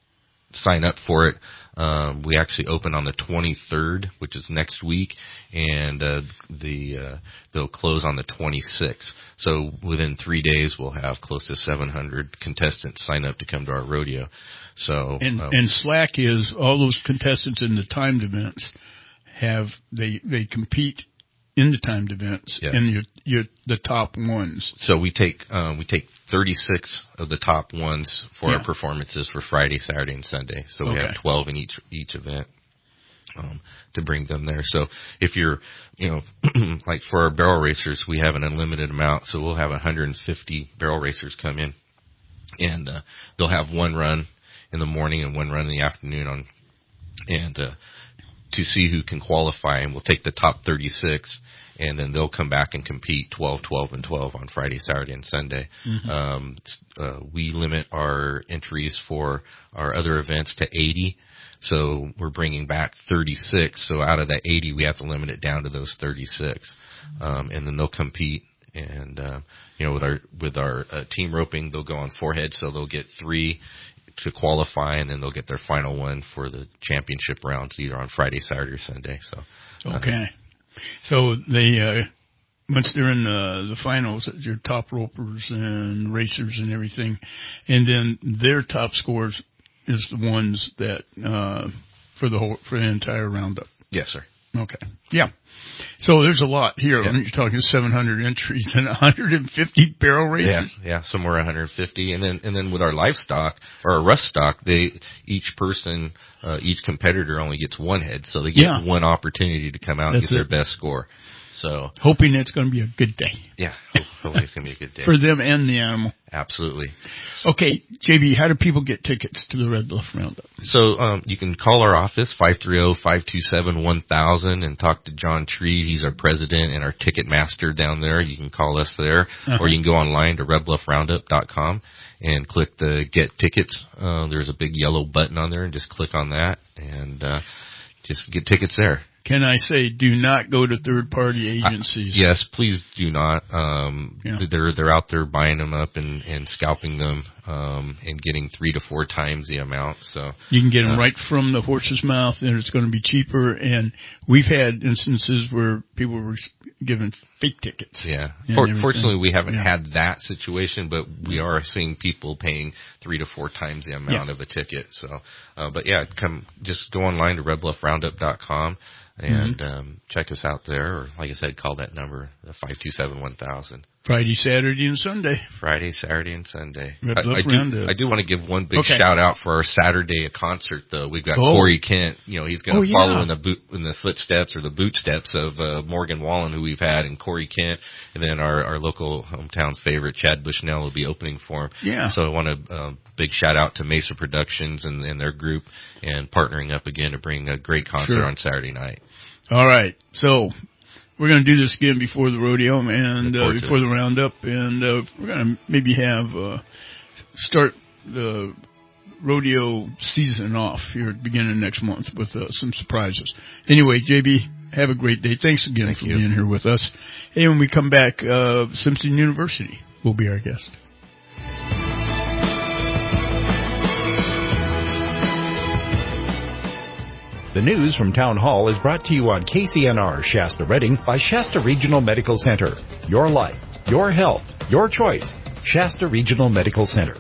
sign up for it. Um, we actually open on the twenty-third, which is next week, and uh, the uh, they'll close on the twenty-sixth. So within three days, we'll have close to seven hundred contestants sign up to come to our rodeo. So and um, and Slack is all those contestants in the timed events have they they compete in the timed events, yes. and you're, you're the top ones. So we take um, we take thirty-six of the top ones for yeah. our performances for Friday, Saturday, and Sunday. So we okay. have twelve in each each event um, to bring them there. So if you're, you know, like for our barrel racers, we have an unlimited amount. So we'll have one hundred fifty barrel racers come in, and uh, they'll have one run in the morning and one run in the afternoon on, and uh, to see who can qualify, and we'll take the top thirty-six, and then they'll come back and compete twelve, twelve, and twelve on Friday, Saturday, and Sunday. Mm-hmm. Um, uh, we limit our entries for our other events to eighty, so we're bringing back thirty-six. So out of that eighty, we have to limit it down to those thirty-six, um, and then they'll compete. And uh, you know, with our with our uh, team roping, they'll go on forehead, so they'll get three to qualify, and then they'll get their final one for the championship rounds, either on Friday, Saturday, or Sunday. So okay, uh, so they uh, once they're in the the finals, your top ropers and racers and everything, and then their top scores is the ones that uh, for the whole for the entire roundup. Yes, sir. Okay, yeah. So there's a lot here. Yeah. I mean, you're talking seven hundred entries and one hundred fifty barrel races. Yeah, yeah, somewhere one hundred fifty, and then and then with our livestock or our rough stock, they each person, uh, each competitor only gets one head, so they get yeah. one opportunity to come out That's and get it. their best score. So hoping it's going to be a good day. Yeah, hopefully it's going to be a good day for them and the animal. Absolutely. Okay, J B, how do people get tickets to the Red Bluff Roundup? So um, you can call our office, five three zero, five two seven, one thousand, and talk to John Tree. He's our president and our ticket master down there. You can call us there, uh-huh. or you can go online to red bluff roundup dot com and click the Get Tickets. Uh, there's a big yellow button on there, and just click on that, and uh, just get tickets there. Can I say, do not go to third-party agencies? Uh, yes, please do not. Um, yeah. They're they're out there buying them up and, and scalping them um, and getting three to four times the amount. So you can get them uh, right from the horse's mouth, and it's going to be cheaper. And we've had instances where people were giving fake tickets. Yeah. and For, everything. fortunately, we haven't Yeah. had that situation, but we are seeing people paying three to four times the amount Yeah. of a ticket. So, uh, but yeah, come just go online to red bluff roundup dot com and Mm-hmm. um, check us out there. Or like I said, call that number, the five two seven one thousand. Friday, Saturday, and Sunday. Friday, Saturday, and Sunday. Red I, Bluff I do. Roundup. I do want to give one big Okay. shout out for our Saturday concert. Though we've got Oh. Corey Kent. You know, he's going to Oh, follow yeah. in the boot in the footsteps or the bootsteps of uh, Morgan Wallen, who we've had, and Corey Kent, and then our our local hometown favorite Chad Bushnell will be opening for him. Yeah. So I want a uh, big shout out to Mesa Productions and, and their group and partnering up again to bring a great concert Sure. on Saturday night. All right. So we're going to do this again before the rodeo and Look uh, forward to before it. the roundup, and uh, we're going to maybe have uh, start the rodeo season off here at the beginning of next month with uh, some surprises. Anyway, J B, have a great day. Thanks again Thank for you. being here with us. Hey, when we come back, uh, Simpson University will be our guest. The news from Town Hall is brought to you on K C N R Shasta Redding by Shasta Regional Medical Center. Your life, your health, your choice. Shasta Regional Medical Center.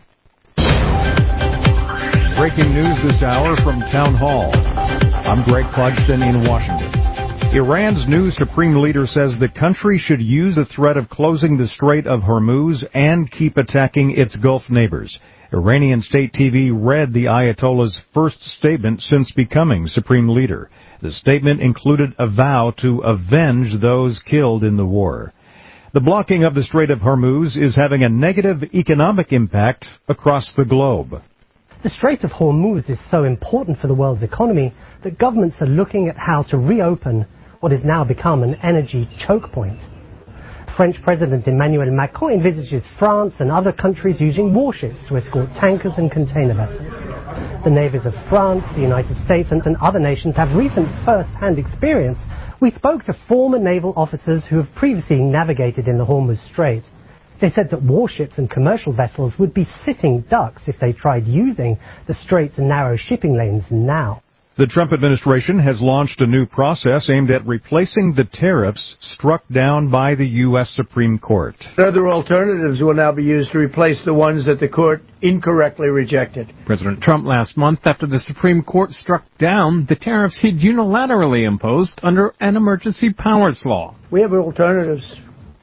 Breaking news this hour from Town Hall. I'm Greg Clugston in Washington. Iran's new supreme leader says the country should use the threat of closing the Strait of Hormuz and keep attacking its Gulf neighbors. Iranian state T V read the Ayatollah's first statement since becoming supreme leader. The statement included a vow to avenge those killed in the war. The blocking of the Strait of Hormuz is having a negative economic impact across the globe. The Strait of Hormuz is so important for the world's economy that governments are looking at how to reopen what has now become an energy choke point. French President Emmanuel Macron envisages France and other countries using warships to escort tankers and container vessels. The navies of France, the United States, and other nations have recent first-hand experience. We spoke to former naval officers who have previously navigated in the Hormuz Strait. They said that warships and commercial vessels would be sitting ducks if they tried using the strait's narrow shipping lanes now. The Trump administration has launched a new process aimed at replacing the tariffs struck down by the U S Supreme Court. Other alternatives will now be used to replace the ones that the court incorrectly rejected. President Trump last month, after the Supreme Court struck down the tariffs he'd unilaterally imposed under an emergency powers law. We have alternatives.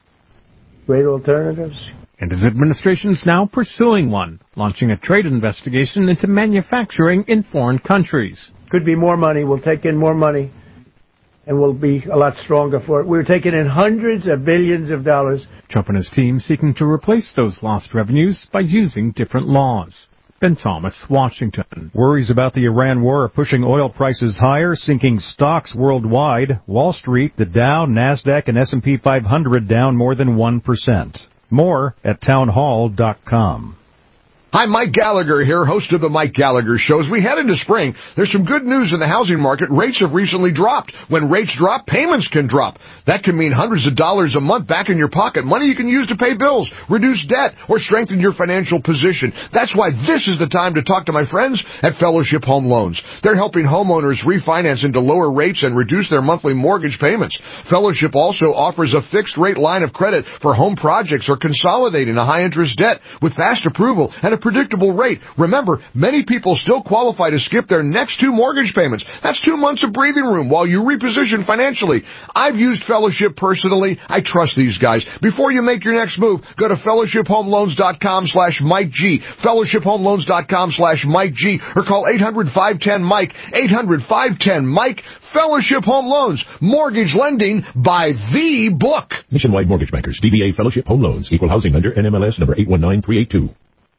Great alternatives. And his administration's now pursuing one, launching a trade investigation into manufacturing in foreign countries. Could be more money. We'll take in more money, and we'll be a lot stronger for it. We're taking in hundreds of billions of dollars. Trump and his team seeking to replace those lost revenues by using different laws. Ben Thomas, Washington. Worries about the Iran war are pushing oil prices higher, sinking stocks worldwide. Wall Street, the Dow, NASDAQ, and S and P five hundred down more than one percent. More at town hall dot com. Hi, Mike Gallagher here, host of the Mike Gallagher Show. As we head into spring, there's some good news in the housing market. Rates have recently dropped. When rates drop, payments can drop. That can mean hundreds of dollars a month back in your pocket, money you can use to pay bills, reduce debt, or strengthen your financial position. That's why this is the time to talk to my friends at Fellowship Home Loans. They're helping homeowners refinance into lower rates and reduce their monthly mortgage payments. Fellowship also offers a fixed rate line of credit for home projects or consolidating a high interest debt with fast approval and a predictable rate. Remember, many people still qualify to skip their next two mortgage payments. That's two months of breathing room while you reposition financially. I've used Fellowship personally. I trust these guys. Before you make your next move, go to fellowship home loans dot com slash Mike G, fellowship home loans dot com slash Mike G, or call eight hundred, five one zero, Mike, eight hundred, five one zero, Mike. Fellowship Home Loans, mortgage lending by the book. Nationwide Mortgage Bankers, D B A Fellowship Home Loans, equal housing lender, N M L S number eight one nine three eight two.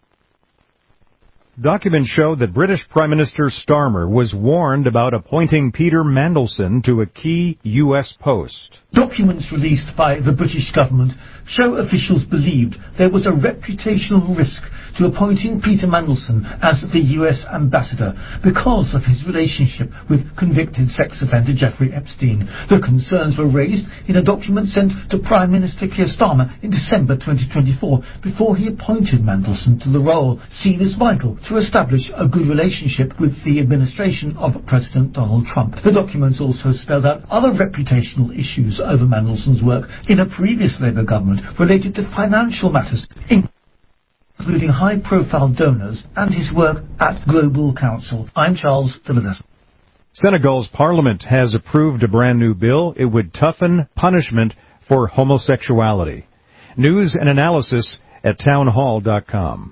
Documents show that British Prime Minister Starmer was warned about appointing Peter Mandelson to a key U S post. Documents released by the British government show officials believed there was a reputational risk to appointing Peter Mandelson as the U S ambassador because of his relationship with convicted sex offender Jeffrey Epstein. The concerns were raised in a document sent to Prime Minister Keir Starmer in December twenty twenty-four before he appointed Mandelson to the role, seen as vital to establish a good relationship with the administration of President Donald Trump. The documents also spelled out other reputational issues over Mandelson's work in a previous Labour government related to financial matters, including high-profile donors and his work at Global Council. I'm Charles Philadelphia. Senegal's parliament has approved a brand new bill. It would toughen punishment for homosexuality. News and analysis at townhall dot com.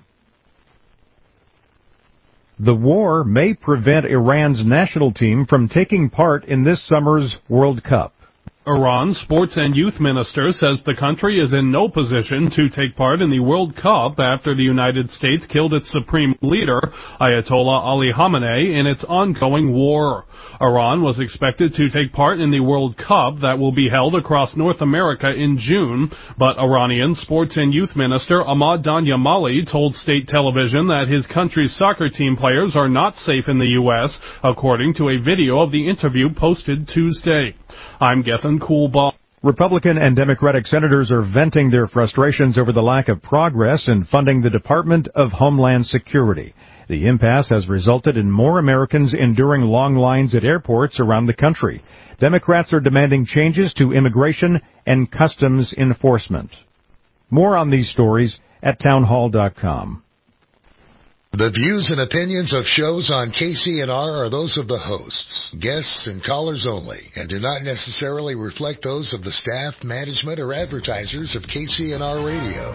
The war may prevent Iran's national team from taking part in this summer's World Cup. Iran's sports and youth minister says the country is in no position to take part in the World Cup after the United States killed its supreme leader, Ayatollah Ali Khamenei, in its ongoing war. Iran was expected to take part in the World Cup that will be held across North America in June, but Iranian sports and youth minister Ahmad Danyamali told state television that his country's soccer team players are not safe in the U S, according to a video of the interview posted Tuesday. I'm Gethin Coolbaugh. Republican and Democratic senators are venting their frustrations over the lack of progress in funding the Department of Homeland Security. The impasse has resulted in more Americans enduring long lines at airports around the country. Democrats are demanding changes to immigration and customs enforcement. More on these stories at townhall dot com. The views and opinions of shows on K C N R are those of the hosts, guests, and callers only, and do not necessarily reflect those of the staff, management, or advertisers of K C N R Radio.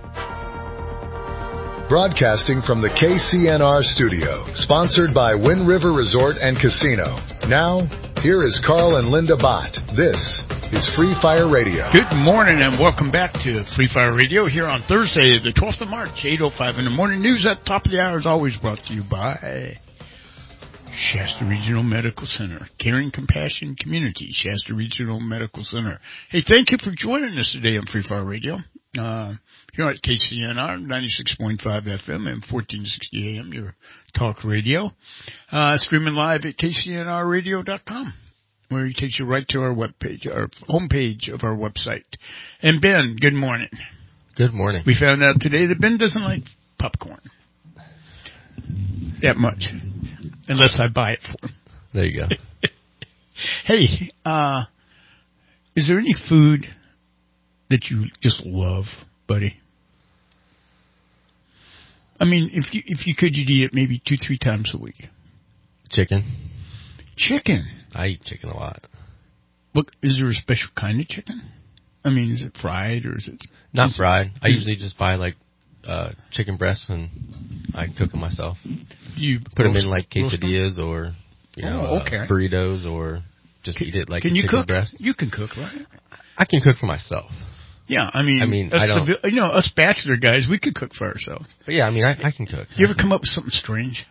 Broadcasting from the K C N R studio, sponsored by Wind River Resort and Casino. Now, here is Carl and Linda Bott. This is Free Fire Radio. Good morning and welcome back to Free Fire Radio here on Thursday, the twelfth of March, eight oh five in the morning. News at the top of the hour is always brought to you by Shasta Regional Medical Center. Caring Compassion Community, Shasta Regional Medical Center. Hey, thank you for joining us today on Free Fire Radio. Uh, here at K C N R, ninety-six point five F M and fourteen sixty A M, your talk radio. Uh, streaming live at K C N R radio dot com, where it takes you right to our webpage, our homepage of our website. And Ben, good morning. Good morning. We found out today that Ben doesn't like popcorn that much, unless I buy it for him. There you go. Hey, uh, is there any food that you just love, buddy? I mean, if you if you could, you'd eat it maybe two, three times a week. Chicken. Chicken. I eat chicken a lot. Look, is there a special kind of chicken? I mean, is it fried or is it not is fried? It, I usually just buy like uh, chicken breasts and I cook them myself. You put them in like quesadillas or you know oh, okay. uh, burritos or just can, eat it like can a you chicken cook? breast. You can cook, right? I can cook for myself. Yeah, I mean, I mean, us, I don't, you know, us bachelor guys, we could cook for ourselves. But yeah, I mean, I, I can cook. Do you ever come up with something strange?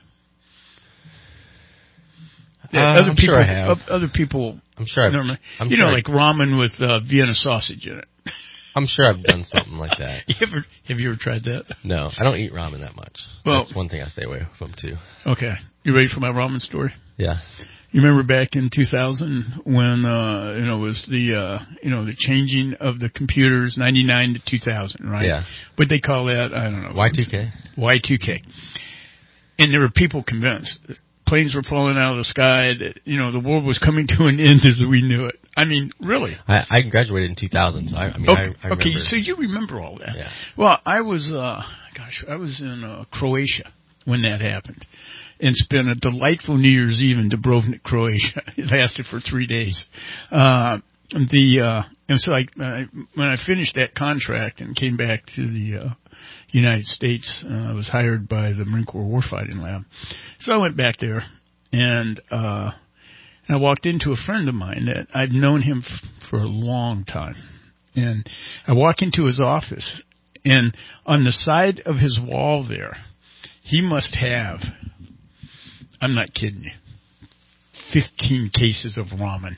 Uh, other I'm people, sure I have. Other people, I'm sure. I've, normally, I'm you sure know, I, like ramen with uh, Vienna sausage in it. I'm sure I've done something like that. You ever, have you ever tried that? No, I don't eat ramen that much. Well, that's one thing I stay away from too. Okay, you ready for my ramen story? Yeah. You remember back in two thousand when, uh, you know, it was the, uh, you know, the changing of the computers, ninety-nine to two thousand, right? Yeah. What they call that? I don't know. Y two K. Y two K. And there were people convinced planes were falling out of the sky, that, you know, the world was coming to an end as we knew it. I mean, really. I, I graduated in two thousand, so I, I mean, okay, I, I remember. Okay, so you remember all that. Yeah. Well, I was, uh, gosh, I was in uh, Croatia when that happened. And spent a delightful New Year's Eve in Dubrovnik, Croatia. It lasted for three days. Uh, the, uh, and so I, uh, when I finished that contract and came back to the, uh, United States, uh, I was hired by the Marine Corps Warfighting Lab. So I went back there and, uh, and I walked into a friend of mine that I'd known him f- for a long time. And I walk into his office and on the side of his wall there, he must have, I'm not kidding you, fifteen cases of ramen.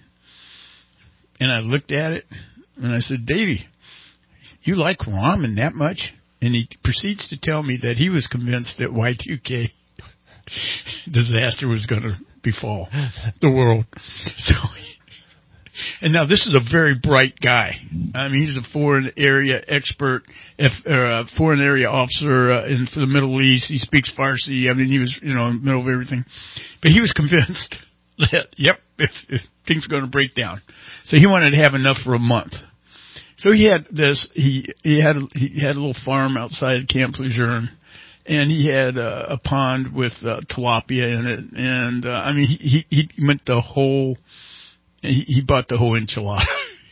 And I looked at it, and I said, Davey, you like ramen that much? and he proceeds to tell me that he was convinced that Y two K disaster was going to befall the world. So, and now this is a very bright guy. I mean, he's a foreign area expert, F, uh, foreign area officer uh, in for the Middle East. He speaks Farsi. I mean, he was, you know, in the middle of everything. But he was convinced that, yep, if, if things are going to break down. So he wanted to have enough for a month. So he had this, he, he had, he had a little farm outside Camp Lejeune, and he had uh, a pond with uh, tilapia in it. And, uh, I mean, he, he, he went the whole, he, he bought the whole enchilada.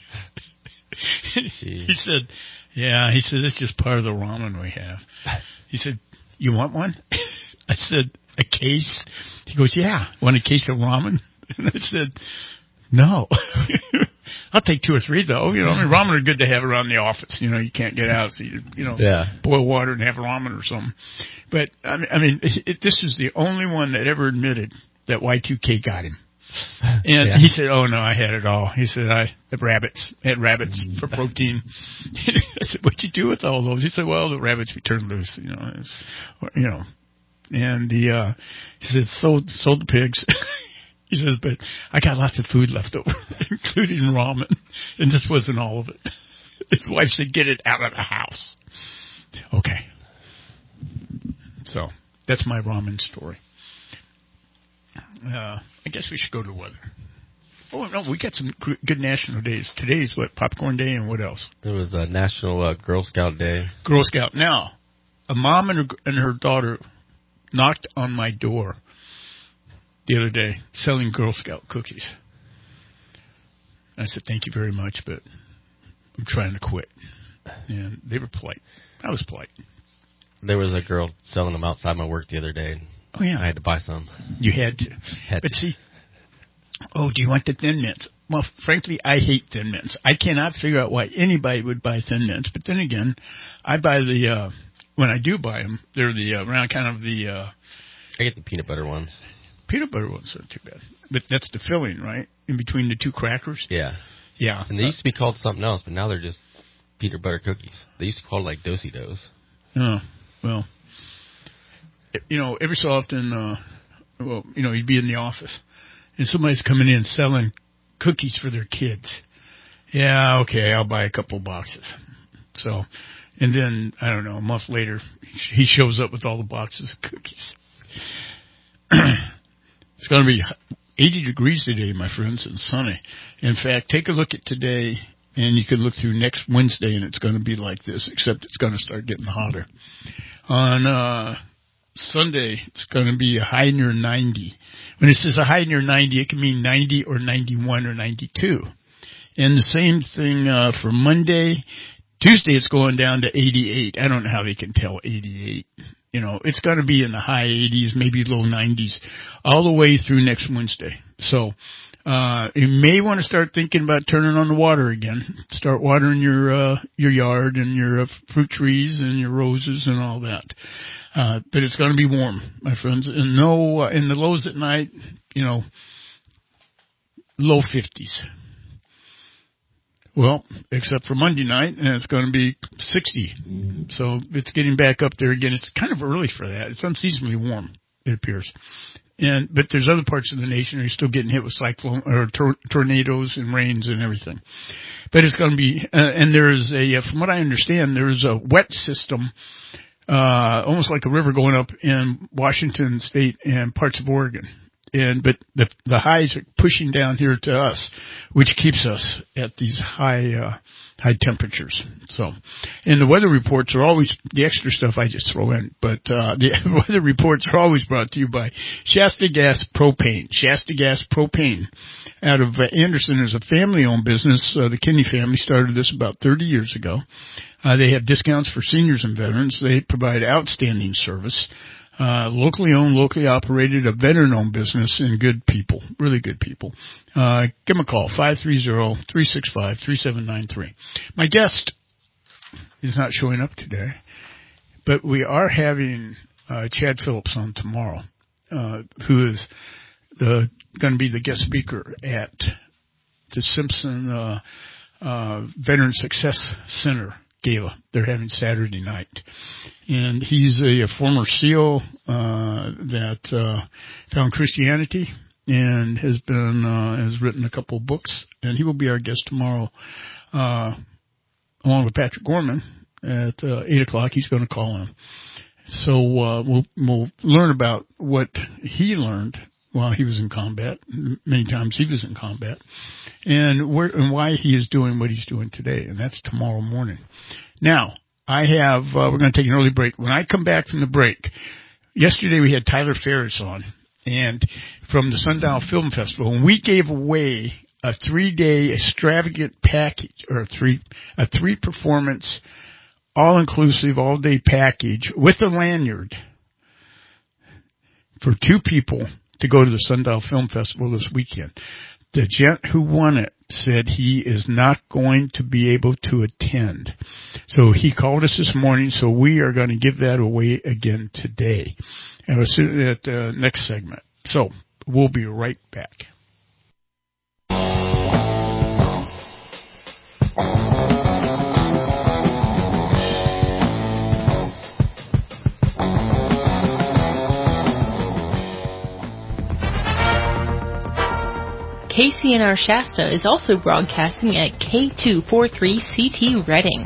He said, yeah, he said, it's just part of the ramen we have. He said, you want one? I said, a case? He goes, yeah, want a case of ramen? And I said, no. I'll take two or three, though. You know, I mean, ramen are good to have around the office. You know, you can't get out, so you, you know, yeah. boil water and have ramen or something. But, I mean, I mean it, it, this is the only one that ever admitted that Y two K got him. And yeah. he said, oh, no, I had it all. He said, I had rabbits, I had rabbits for protein. I said, what'd you do with all those? He said, well, the rabbits we turned loose, you know, it's, you know. And the, uh, he said, sold, sold the pigs. He says, but I got lots of food left over, including ramen. And this wasn't all of it. His wife said, get it out of the house. Okay. So that's my ramen story. Uh, I guess we should go to the weather. Oh, no, we got some good national days. Today's what? Popcorn Day and what else? There was a National uh, Girl Scout Day. Girl Scout. Now, a mom and her, and her daughter knocked on my door the other day selling Girl Scout cookies. I said, thank you very much, but I'm trying to quit. And they were polite. I was polite. There was a girl selling them outside my work the other day. Oh, yeah. I had to buy some. You had to. Had but to. see, oh, do you want the Thin Mints? Well, frankly, I hate Thin Mints. I cannot figure out why anybody would buy Thin Mints. But then again, I buy the, uh, when I do buy them, they're the, uh, around kind of the, uh, I get the peanut butter ones. Peanut butter ones aren't too bad. But that's the filling, right? In between the two crackers? Yeah. Yeah. And they used to be called something else, but now they're just peanut butter cookies. They used to call it like Do-si-dos. Oh, well. You know, every so often, uh, well, you know, you'd be in the office, and somebody's coming in selling cookies for their kids. Yeah, okay, I'll buy a couple of boxes. So, and then, I don't know, a month later, he shows up with all the boxes of cookies. It's going to be eighty degrees today, my friends, and sunny. In fact, take a look at today, and you can look through next Wednesday, and it's going to be like this, except it's going to start getting hotter. On uh Sunday, it's going to be a high near ninety. When it says a high near ninety, it can mean ninety or ninety-one or ninety-two. And the same thing uh for Monday. Tuesday, it's going down to eighty-eight. I don't know how they can tell eighty-eight. You know, it's going to be in the high eighties, maybe low nineties, all the way through next Wednesday. So, uh, you may want to start thinking about turning on the water again. Start watering your, uh, your yard and your uh, fruit trees and your roses and all that. Uh, but it's going to be warm, my friends. And no, uh, in the lows at night, you know, low fifties. Well, except for Monday night, and it's going to be sixty. So it's getting back up there again. It's kind of early for that. It's unseasonably warm, it appears. And but there's other parts of the nation that are still getting hit with cyclone or tor- tornadoes and rains and everything. But it's going to be, uh, and there is a, uh, from what I understand, there is a wet system, uh, almost like a river going up in Washington State and parts of Oregon. And, but the, the highs are pushing down here to us, which keeps us at these high, uh, high temperatures. So, and the weather reports are always, the extra stuff I just throw in, but, uh, the weather reports are always brought to you by Shasta Gas Propane. Shasta Gas Propane out of uh, Anderson is a family owned business. Uh, the Kinney family started this about thirty years ago. Uh, they have discounts for seniors and veterans. They provide outstanding service. Uh, locally owned, locally operated, a veteran-owned business, and good people, really good people. Uh, give them a call, five three zero, three six five, three seven nine three. My guest is not showing up today, but we are having uh, Chad Phillips on tomorrow, uh, who is the going to be the guest speaker at the Simpson uh, uh, Veteran Success Center gala they're having Saturday night. And he's a, a former SEAL uh, that uh, found Christianity and has been uh, has written a couple of books. And he will be our guest tomorrow, uh, along with Patrick Gorman at uh, eight o'clock. He's going to call in. So uh, we'll, we'll learn about what he learned while he was in combat. Many times he was in combat, and where and why he is doing what he's doing today. And that's tomorrow morning. Now, I have, uh, we're going to take an early break. When I come back from the break, yesterday we had Tyler Ferris on, and from the Sundial Film Festival, and we gave away a three-day extravagant package, or a three, a three-performance, all-inclusive, all-day package with a lanyard for two people to go to the Sundial Film Festival this weekend. The gent who won it said he is not going to be able to attend. So he called us this morning, so we are going to give that away again today. And we'll see at the next segment. So we'll be right back. K C N R Shasta is also broadcasting at K two forty-three C T Redding.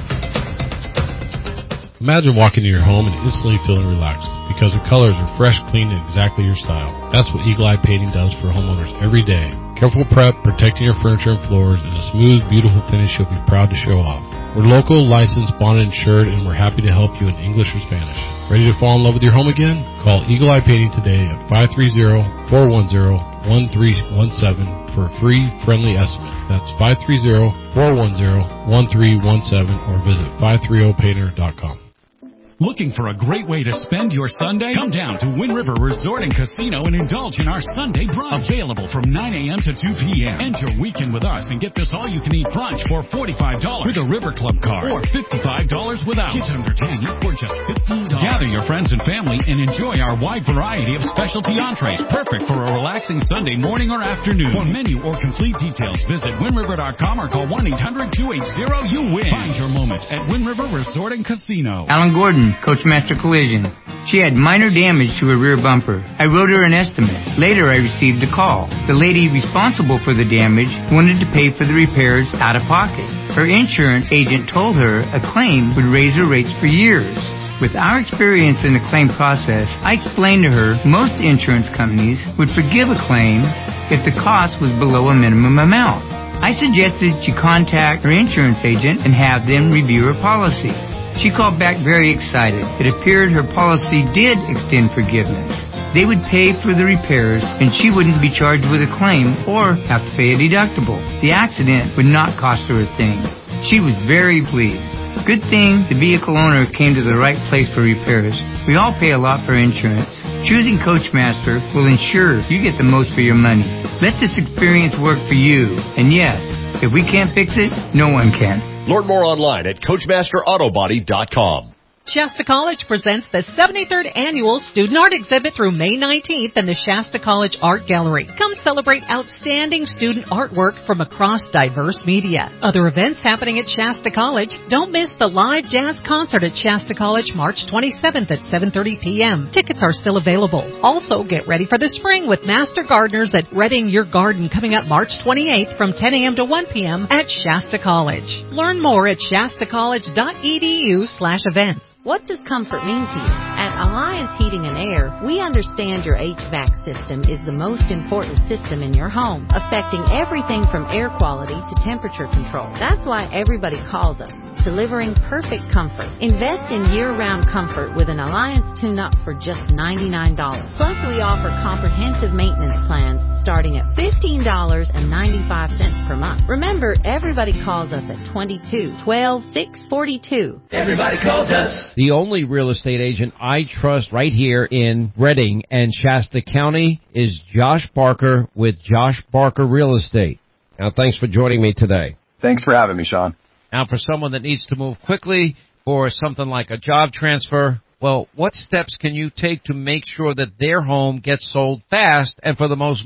Imagine walking into your home and instantly feeling relaxed because the colors are fresh, clean, and exactly your style. That's what Eagle Eye Painting does for homeowners every day. Careful prep, protecting your furniture and floors, and a smooth, beautiful finish you'll be proud to show off. We're local, licensed, bonded, insured, and we're happy to help you in English or Spanish. Ready to fall in love with your home again? Call Eagle Eye Painting today at five three zero, four one zero, one three one seven for a free, friendly estimate. That's five three zero, four one zero, one three one seven or visit five thirty painter dot com. Looking for a great way to spend your Sunday? Come down to Wind River Resort and Casino and indulge in our Sunday brunch. Available from nine a.m. to two p.m. End your weekend with us and get this all-you-can-eat brunch for forty-five dollars with a River Club card or fifty-five dollars without. Kids under ten for just fifteen dollars. Gather your friends and family and enjoy our wide variety of specialty entrees, perfect for a relaxing Sunday morning or afternoon. For menu or complete details, visit wind river dot com or call one eight hundred, two eight zero, you win. Find your moment at Wind River Resort and Casino. Alan Gordon, Coachmaster Collision. She had minor damage to her rear bumper. I wrote her an estimate. Later, I received a call. The lady responsible for the damage wanted to pay for the repairs out of pocket. Her insurance agent told her a claim would raise her rates for years. With our experience in the claim process, I explained to her most insurance companies would forgive a claim if the cost was below a minimum amount. I suggested she contact her insurance agent and have them review her policy. She called back very excited. It appeared her policy did extend forgiveness. They would pay for the repairs, and she wouldn't be charged with a claim or have to pay a deductible. The accident would not cost her a thing. She was very pleased. Good thing the vehicle owner came to the right place for repairs. We all pay a lot for insurance. Choosing Coachmaster will ensure you get the most for your money. Let this experience work for you. And yes, if we can't fix it, no one can. Learn more online at coachmaster auto body dot com. Shasta College presents the seventy-third Annual Student Art Exhibit through May nineteenth in the Shasta College Art Gallery. Come celebrate outstanding student artwork from across diverse media. Other events happening at Shasta College. Don't miss the live jazz concert at Shasta College March twenty-seventh at seven thirty p.m. Tickets are still available. Also, get ready for the spring with Master Gardeners at Redding Your Garden coming up March twenty-eighth from ten a.m. to one p.m. at Shasta College. Learn more at shasta college dot e d u slash events. What does comfort mean to you? At Alliance Heating and Air, we understand your H V A C system is the most important system in your home, affecting everything from air quality to temperature control. That's why everybody calls us, delivering perfect comfort. Invest in year-round comfort with an Alliance tune-up for just ninety-nine dollars. Plus, we offer comprehensive maintenance plans starting at fifteen dollars and ninety-five cents per month. Remember, everybody calls us at twenty-two, twelve, six forty-two. Everybody calls us. The only real estate agent I trust right here in Redding and Shasta County is Josh Barker with Josh Barker Real Estate. Now, thanks for joining me today. Thanks for having me, Sean. Now, for someone that needs to move quickly for something like a job transfer, well, what steps can you take to make sure that their home gets sold fast and for the most money?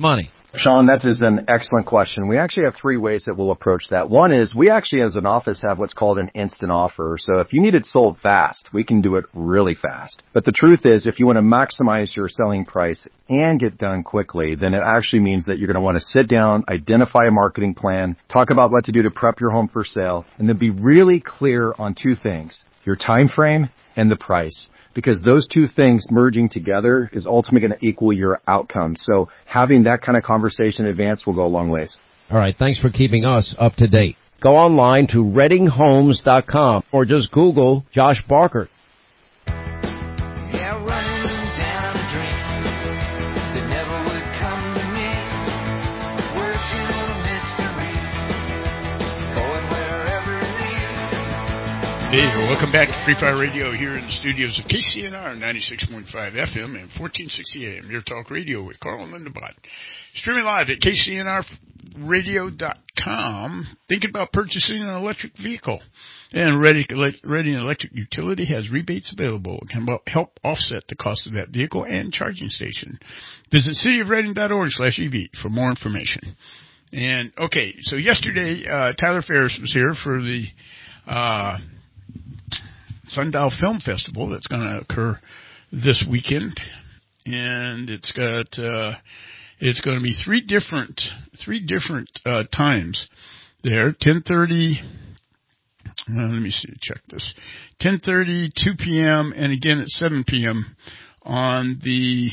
Sean, that is an excellent question. We actually have three ways that we'll approach that. One is we actually as an office have what's called an instant offer. So if you need it sold fast, we can do it really fast. But the truth is if you want to maximize your selling price and get done quickly, then it actually means that you're going to want to sit down, identify a marketing plan, talk about what to do to prep your home for sale, and then be really clear on two things, your time frame and the price. Because those two things merging together is ultimately going to equal your outcome. So having that kind of conversation in advance will go a long ways. All right. Thanks for keeping us up to date. Go online to reading homes dot com or just Google Josh Barker. Yeah, running down a dream that never would come to me. Working a mystery, going wherever it leads. Hey, welcome back to Free Fire Radio here in the studios of K C N R ninety-six point five F M and fourteen sixty A M. Your talk radio with Carl and Linda Bott. Streaming live at K C N R radio dot com. Thinking about purchasing an electric vehicle. And Ready, Ready Electric Utility has rebates available. It can help offset the cost of that vehicle and charging station. Visit cityofreading dot org slash E V for more information. And, okay, so yesterday, uh, Tyler Ferris was here for the, uh, Sundial Film Festival that's going to occur this weekend, and it's got uh, it's going to be three different three different uh, times there. ten thirty. Uh, let me see. Check this. ten thirty, two p.m. and again at seven p.m. on the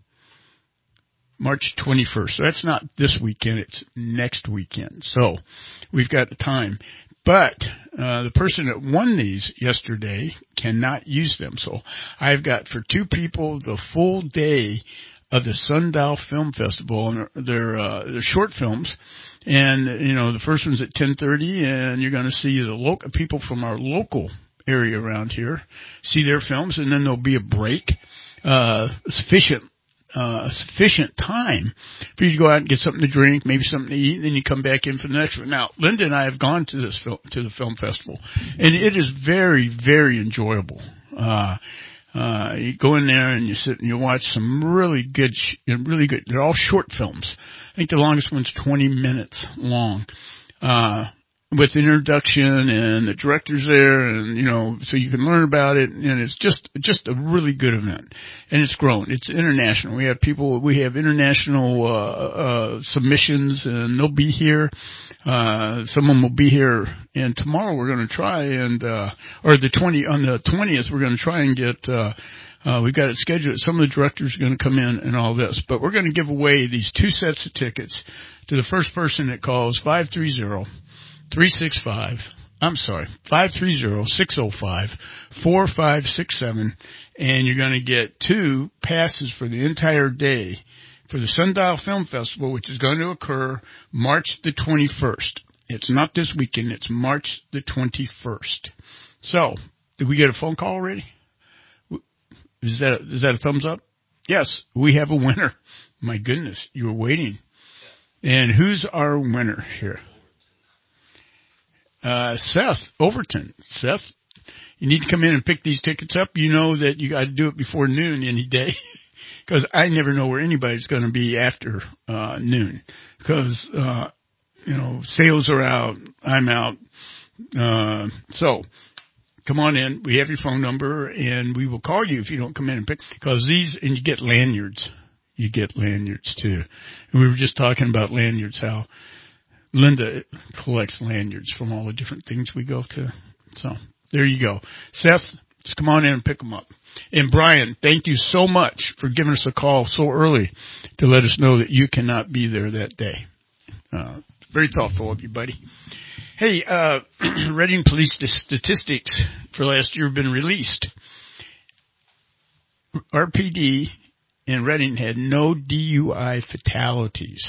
March twenty-first. So that's not this weekend; it's next weekend. So we've got the time. But uh, the person that won these yesterday cannot use them. So I've got for two people the full day of the Sundial Film Festival, and they're uh, they're short films. And you know the first one's at ten thirty, and you're going to see the local people from our local area around here see their films, and then there'll be a break, uh, sufficient. Uh, sufficient time for you to go out and get something to drink, maybe something to eat, and then you come back in for the next one. Now, Linda and I have gone to this film, to the film festival, and it is very, very enjoyable. Uh, uh, you go in there and you sit and you watch some really good, sh- really good, they're all short films. I think the longest one's twenty minutes long. Uh, with introduction and the director's there, and you know, so you can learn about it, and it's just just a really good event, and it's grown. It's international. We have people, we have international uh, uh submissions, and they'll be here. Uh, some of them will be here, and tomorrow we're going to try and uh, or the twenty on the twentieth we're going to try and get. Uh, Uh, we've got it scheduled. Some of the directors are going to come in and all this, but we're going to give away these two sets of tickets to the first person that calls five three zero, three six five, I'm sorry, five three zero, six zero five, four five six seven, and you're going to get two passes for the entire day for the Sundial Film Festival, which is going to occur March the twenty-first. It's not this weekend, it's March the twenty-first. So, did we get a phone call already? Is that, a, is that a thumbs up? Yes, we have a winner. My goodness, you were waiting. And who's our winner here? Uh, Seth Overton. Seth, you need to come in and pick these tickets up. You know that you got to do it before noon any day, because I never know where anybody's going to be after uh, noon. Because uh, you know, sales are out, I'm out. Uh, so come on in. We have your phone number, and we will call you if you don't come in and pick. Because these, and you get lanyards. You get lanyards too. And we were just talking about lanyards, how Linda collects lanyards from all the different things we go to. So there you go. Seth, just come on in and pick them up. And Brian, thank you so much for giving us a call so early to let us know that you cannot be there that day. Uh, very thoughtful of you, buddy. Hey, uh, Reading Police statistics for last year have been released. R P D in Reading had no D U I fatalities.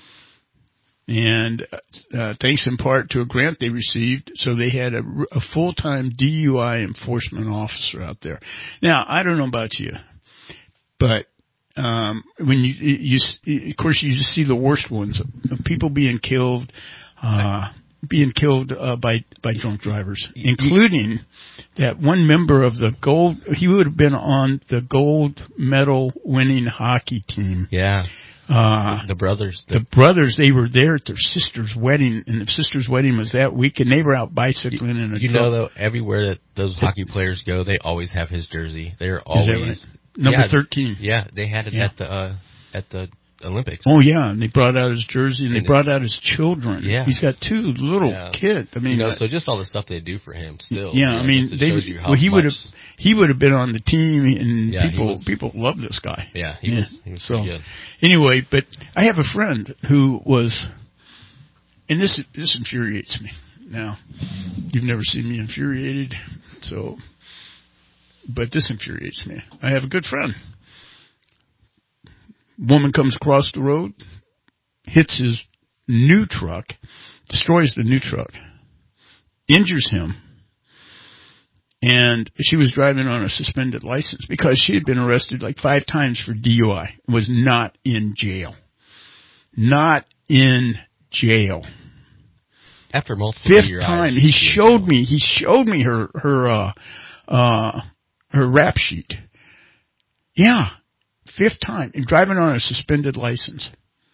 And uh, thanks in part to a grant they received, so they had a, a full-time D U I enforcement officer out there. Now, I don't know about you, but um, when you, you, of course, you just see the worst ones, people being killed, uh, being killed uh, by by drunk drivers, including that one member of the gold. He would have been on the gold medal winning hockey team. Yeah. Uh, the, the brothers. The, the brothers, they were there at their sister's wedding, and the sister's wedding was that week, and they were out bicycling you, in a You truck. know, though, everywhere that those hockey players go, they always have his jersey. They're always... Right? Number yeah, thirteen. Yeah, they had it yeah. at the uh, at the Olympics. Oh, yeah, and they brought out his jersey, and, and they brought out his children. Yeah. He's got two little yeah. kids. I mean, you know, uh, so just all the stuff they do for him still. Yeah, you know, I mean, they, well, he would have he would have been on the team, and yeah, people was, people love this guy. Yeah, he yeah. was. He was so good. Anyway, but I have a friend who was, and this this infuriates me. Now, you've never seen me infuriated, so, but this infuriates me. I have a good friend. Woman comes across the road, hits his new truck, destroys the new truck, injures him, and she was driving on a suspended license because she had been arrested like five times for D U I, was not in jail. Not in jail. After multiple Fifth time. He showed me, he showed me her, her, uh, uh, her rap sheet. Yeah. Fifth time, and driving on a suspended license.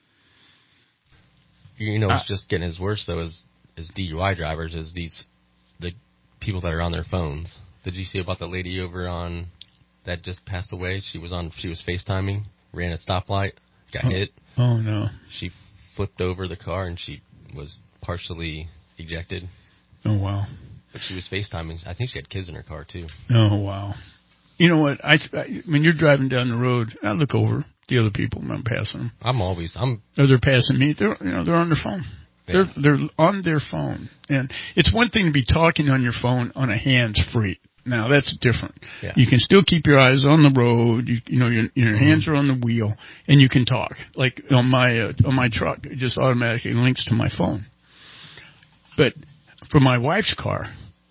You know, it's uh, just getting as worse though as as D U I drivers as these the people that are on their phones. Did you see about the lady over on that just passed away? She was on. She was FaceTiming, ran a stoplight, got oh, hit. Oh no! She flipped over the car and she was partially ejected. Oh wow! But she was FaceTiming. I think she had kids in her car too. Oh wow! You know what? I, I when you're driving down the road, I look over the other people when I'm passing them. I'm always I'm. Or they're passing me. They're you know they're on their phone. Yeah. They're they're on their phone, and it's one thing to be talking on your phone on a hands free. Now that's different. Yeah. You can still keep your eyes on the road. You you know your your mm-hmm. hands are on the wheel, and you can talk. Like on my uh, on my truck, it just automatically links to my phone. But for my wife's car,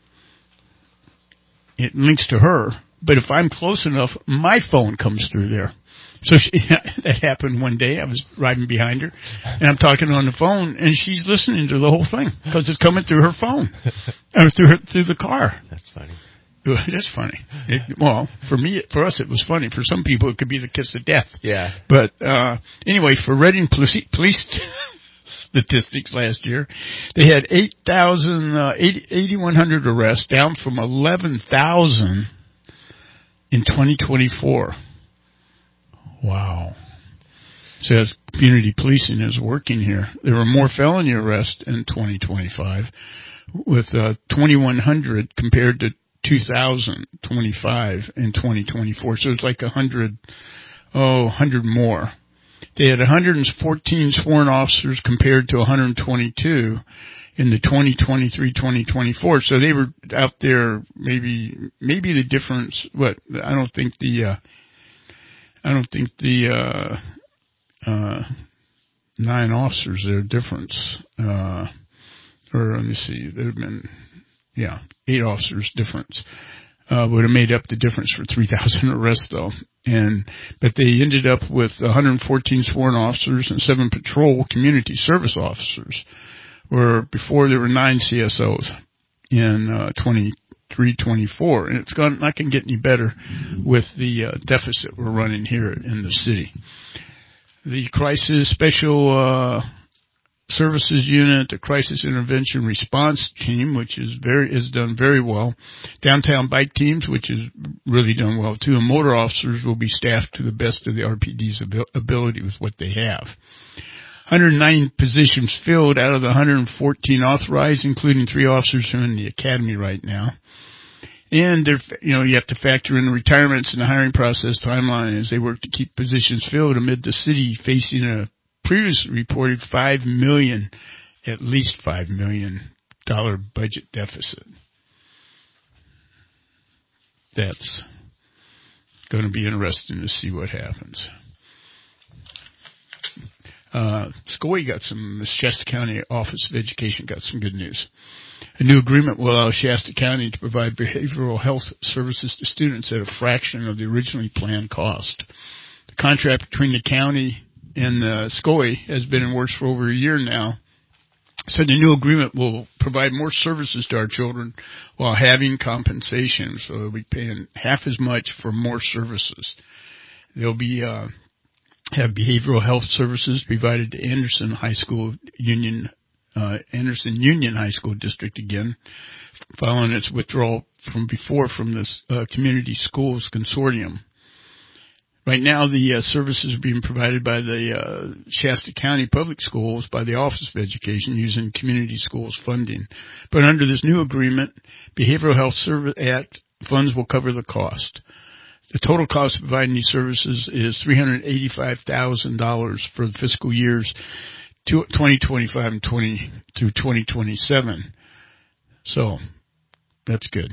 it links to her. But if I'm close enough, my phone comes through there. So she, that happened one day. I was riding behind her, and I'm talking on the phone, and she's listening to the whole thing because it's coming through her phone, or through her, through the car. That's funny. That's funny. It, well, for me, for us, it was funny. For some people, it could be the kiss of death. Yeah. But uh anyway, for Reading police, police statistics last year, they had eight thousand, uh, eighty-one hundred arrests, down from eleven thousand in twenty twenty-four. Wow. Says community policing is working here. There were more felony arrests in twenty twenty-five, with uh, twenty-one hundred compared to two thousand twenty-five in twenty twenty-four. So it's like a hundred, oh, hundred more. They had one hundred fourteen sworn officers compared to one hundred twenty-two in the twenty twenty-three twenty twenty-four. So they were out there. Maybe maybe the difference. What I don't think the uh, I don't think the uh, uh, nine officers there difference. Uh, or let me see. There have been. Yeah, eight officers difference uh, would have made up the difference for three thousand arrests, though. And but they ended up with one hundred fourteen sworn officers and seven patrol community service officers, where before there were nine C S Os in uh, twenty-three twenty-four, and it's gone, not going to get any better with the uh, deficit we're running here in the city. The crisis special. Uh, Services Unit, the Crisis Intervention Response Team, which is very is done very well. Downtown Bike Teams, which is really done well too. And motor officers will be staffed to the best of the R P D's ability with what they have. one hundred nine positions filled out of the one hundred fourteen authorized, including three officers who are in the academy right now. And they're, you know, you have to factor in the retirements and the hiring process timeline as they work to keep positions filled amid the city facing a previously reported five million, at least five million dollar budget deficit. That's going to be interesting to see what happens. Uh, Scoy got some, the Shasta County Office of Education got some good news. A new agreement will allow Shasta County to provide behavioral health services to students at a fraction of the originally planned cost. The contract between the county and uh, Scoy has been in works for over a year now. So the new agreement will provide more services to our children while having compensation. So they'll be paying half as much for more services. They'll be uh, have behavioral health services provided to Anderson High School Union, uh, Anderson Union High School District again, following its withdrawal from before from this uh, Community Schools Consortium. Right now, the uh, services are being provided by the uh, Shasta County Public Schools by the Office of Education using Community Schools funding. But under this new agreement, Behavioral Health Service Act funds will cover the cost. The total cost of providing these services is three hundred eighty-five thousand dollars for the fiscal years twenty twenty-five and twenty through twenty twenty-seven. So that's good.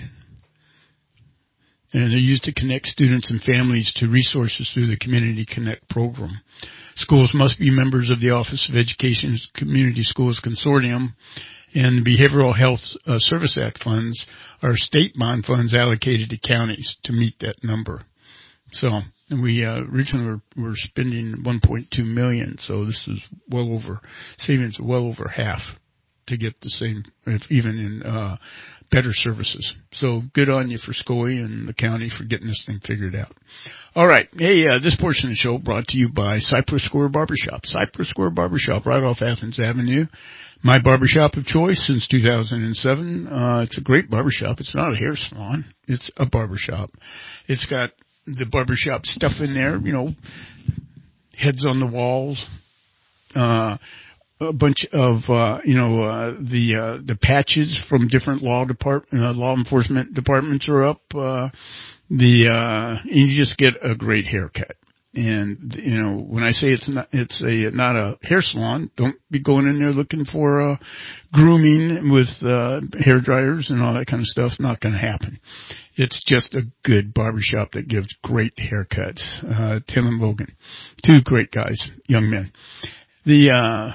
And they're used to connect students and families to resources through the Community Connect program. Schools must be members of the Office of Education's Community Schools Consortium, and the Behavioral Health uh, Service Act funds are state bond funds allocated to counties to meet that number. So, and we uh, originally were, were spending one point two million dollars, so this is well over, savings well over half to get the same, if even in uh, better services. So good on you for Scoy and the county for getting this thing figured out. All right. Hey, uh, this portion of the show brought to you by Cypress Square Barbershop. Cypress Square Barbershop right off Athens Avenue. My barbershop of choice since two thousand seven. Uh, it's a great barbershop. It's not a hair salon. It's a barbershop. It's got the barbershop stuff in there, you know, heads on the walls, uh, a bunch of, uh, you know, uh, the, uh, the patches from different law department, uh, law enforcement departments are up. Uh, the, uh, you just get a great haircut. And, you know, when I say it's not, it's a, not a hair salon, don't be going in there looking for, uh, grooming with, uh, hair dryers and all that kind of stuff. It's not going to happen. It's just a good barbershop that gives great haircuts. Uh, Tim and Logan, two great guys, young men. The, uh,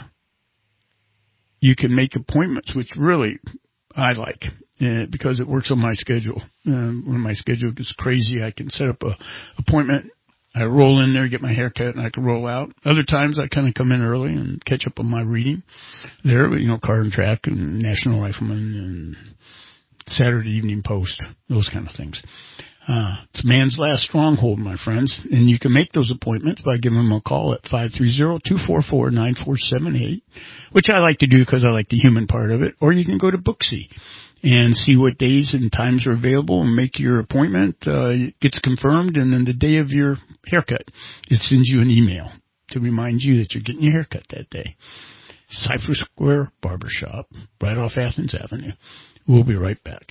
you can make appointments, which really I like, uh, because it works on my schedule. Uh, when my schedule gets crazy, I can set up a appointment. I roll in there, get my hair cut, and I can roll out. Other times I kind of come in early and catch up on my reading there, you know, Car and Track and National Rifleman and Saturday Evening Post, those kind of things. Uh, it's man's last stronghold, my friends, and you can make those appointments by giving them a call at five three zero, two four four, nine four seven eight, which I like to do because I like the human part of it, or you can go to Booksy and see what days and times are available and make your appointment. Uh, it gets confirmed, and then the day of your haircut, it sends you an email to remind you that you're getting your haircut that day. Cypress Square Barbershop, right off Athens Avenue. We'll be right back.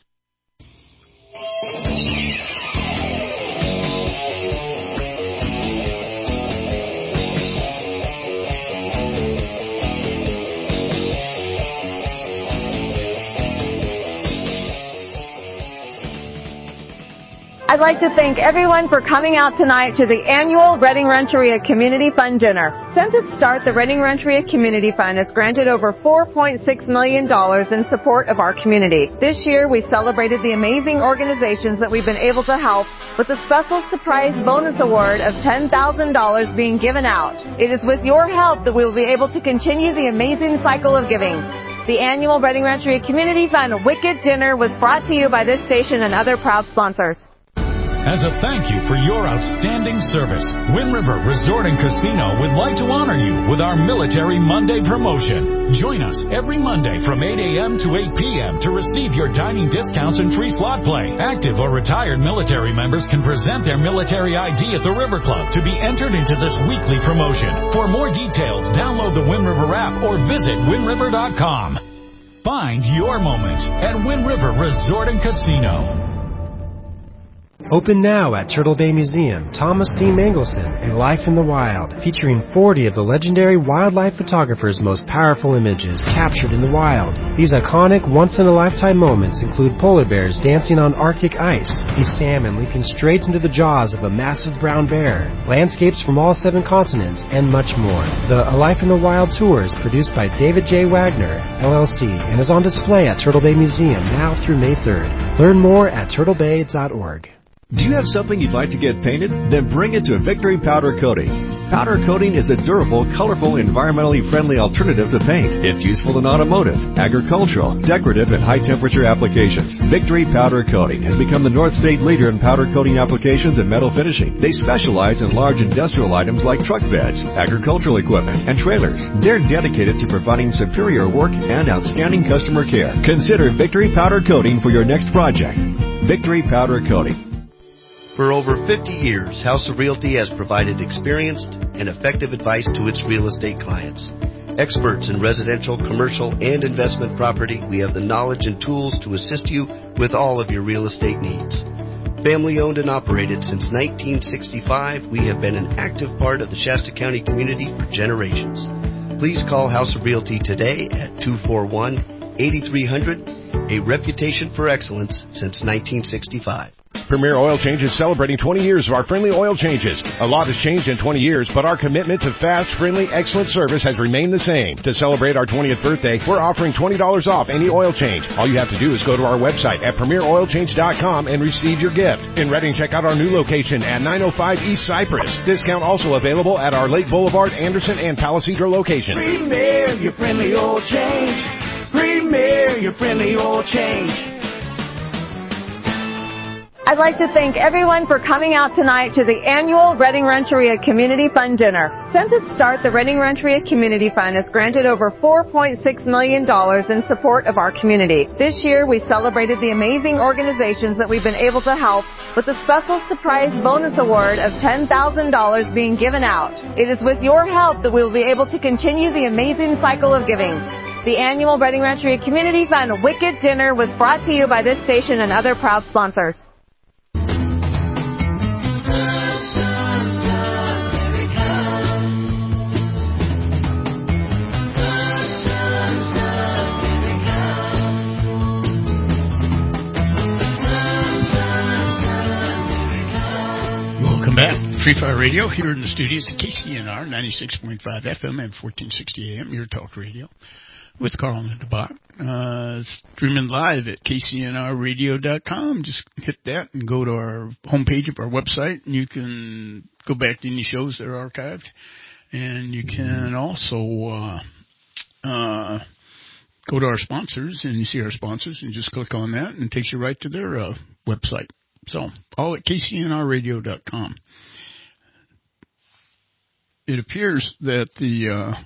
I'd like to thank everyone for coming out tonight to the annual Reading Rancheria Community Fund Dinner. Since its start, the Reading Rancheria Community Fund has granted over four point six million dollars in support of our community. This year, we celebrated the amazing organizations that we've been able to help with a special surprise bonus award of ten thousand dollars being given out. It is with your help that we will be able to continue the amazing cycle of giving. The annual Reading Rancheria Community Fund Wicked Dinner was brought to you by this station and other proud sponsors. As a thank you for your outstanding service, Wind River Resort and Casino would like to honor you with our Military Monday promotion. Join us every Monday from eight a.m. to eight p.m. to receive your dining discounts and free slot play. Active or retired military members can present their military I D at the River Club to be entered into this weekly promotion. For more details, download the Wind River app or visit wind river dot com. Find your moment at Wind River Resort and Casino. Open now at Turtle Bay Museum, Thomas C. Mangelson, A Life in the Wild, featuring forty of the legendary wildlife photographer's most powerful images captured in the wild. These iconic, once-in-a-lifetime moments include polar bears dancing on Arctic ice, a salmon leaping straight into the jaws of a massive brown bear, landscapes from all seven continents, and much more. The A Life in the Wild tour is produced by David J. Wagner, L L C, and is on display at Turtle Bay Museum now through May third. Learn more at turtle bay dot org. Do you have something you'd like to get painted? Then bring it to Victory Powder Coating. Powder coating is a durable, colorful, environmentally friendly alternative to paint. It's useful in automotive, agricultural, decorative, and high-temperature applications. Victory Powder Coating has become the North State leader in powder coating applications and metal finishing. They specialize in large industrial items like truck beds, agricultural equipment, and trailers. They're dedicated to providing superior work and outstanding customer care. Consider Victory Powder Coating for your next project. Victory Powder Coating. For over fifty years, House of Realty has provided experienced and effective advice to its real estate clients. Experts in residential, commercial, and investment property, we have the knowledge and tools to assist you with all of your real estate needs. Family owned and operated since nineteen sixty-five, we have been an active part of the Shasta County community for generations. Please call House of Realty today at two four one, eight three zero zero, a reputation for excellence since nineteen sixty-five. Premier Oil Change is celebrating twenty years of our friendly oil changes. A lot has changed in twenty years, but our commitment to fast, friendly, excellent service has remained the same. To celebrate our twentieth birthday, we're offering twenty dollars off any oil change. All you have to do is go to our website at premier oil change dot com and receive your gift. In Redding, check out our new location at nine oh five East Cypress. Discount also available at our Lake Boulevard, Anderson, and Palisadro locations. Premier, your friendly oil change. Premier, your friendly oil change. I'd like to thank everyone for coming out tonight to the annual Redding Rancheria Community Fund Dinner. Since its start, the Redding Rancheria Community Fund has granted over four point six million dollars in support of our community. This year, we celebrated the amazing organizations that we've been able to help with a special surprise bonus award of ten thousand dollars being given out. It is with your help that we will be able to continue the amazing cycle of giving. The annual Redding Rancheria Community Fund Wicked Dinner was brought to you by this station and other proud sponsors. Welcome back. Free Fire Radio here in the studios at K C N R ninety-six point five F M and fourteen sixty A M, your talk radio, with Carl and the Bot. Uh, streaming live at K C N R radio dot com. Just hit that and go to our homepage of our website, and you can go back to any shows that are archived. And you can also uh, uh, go to our sponsors, and you see our sponsors, and just click on that, and it takes you right to their uh, website. So, all at K C N R radio dot com. It appears that the uh,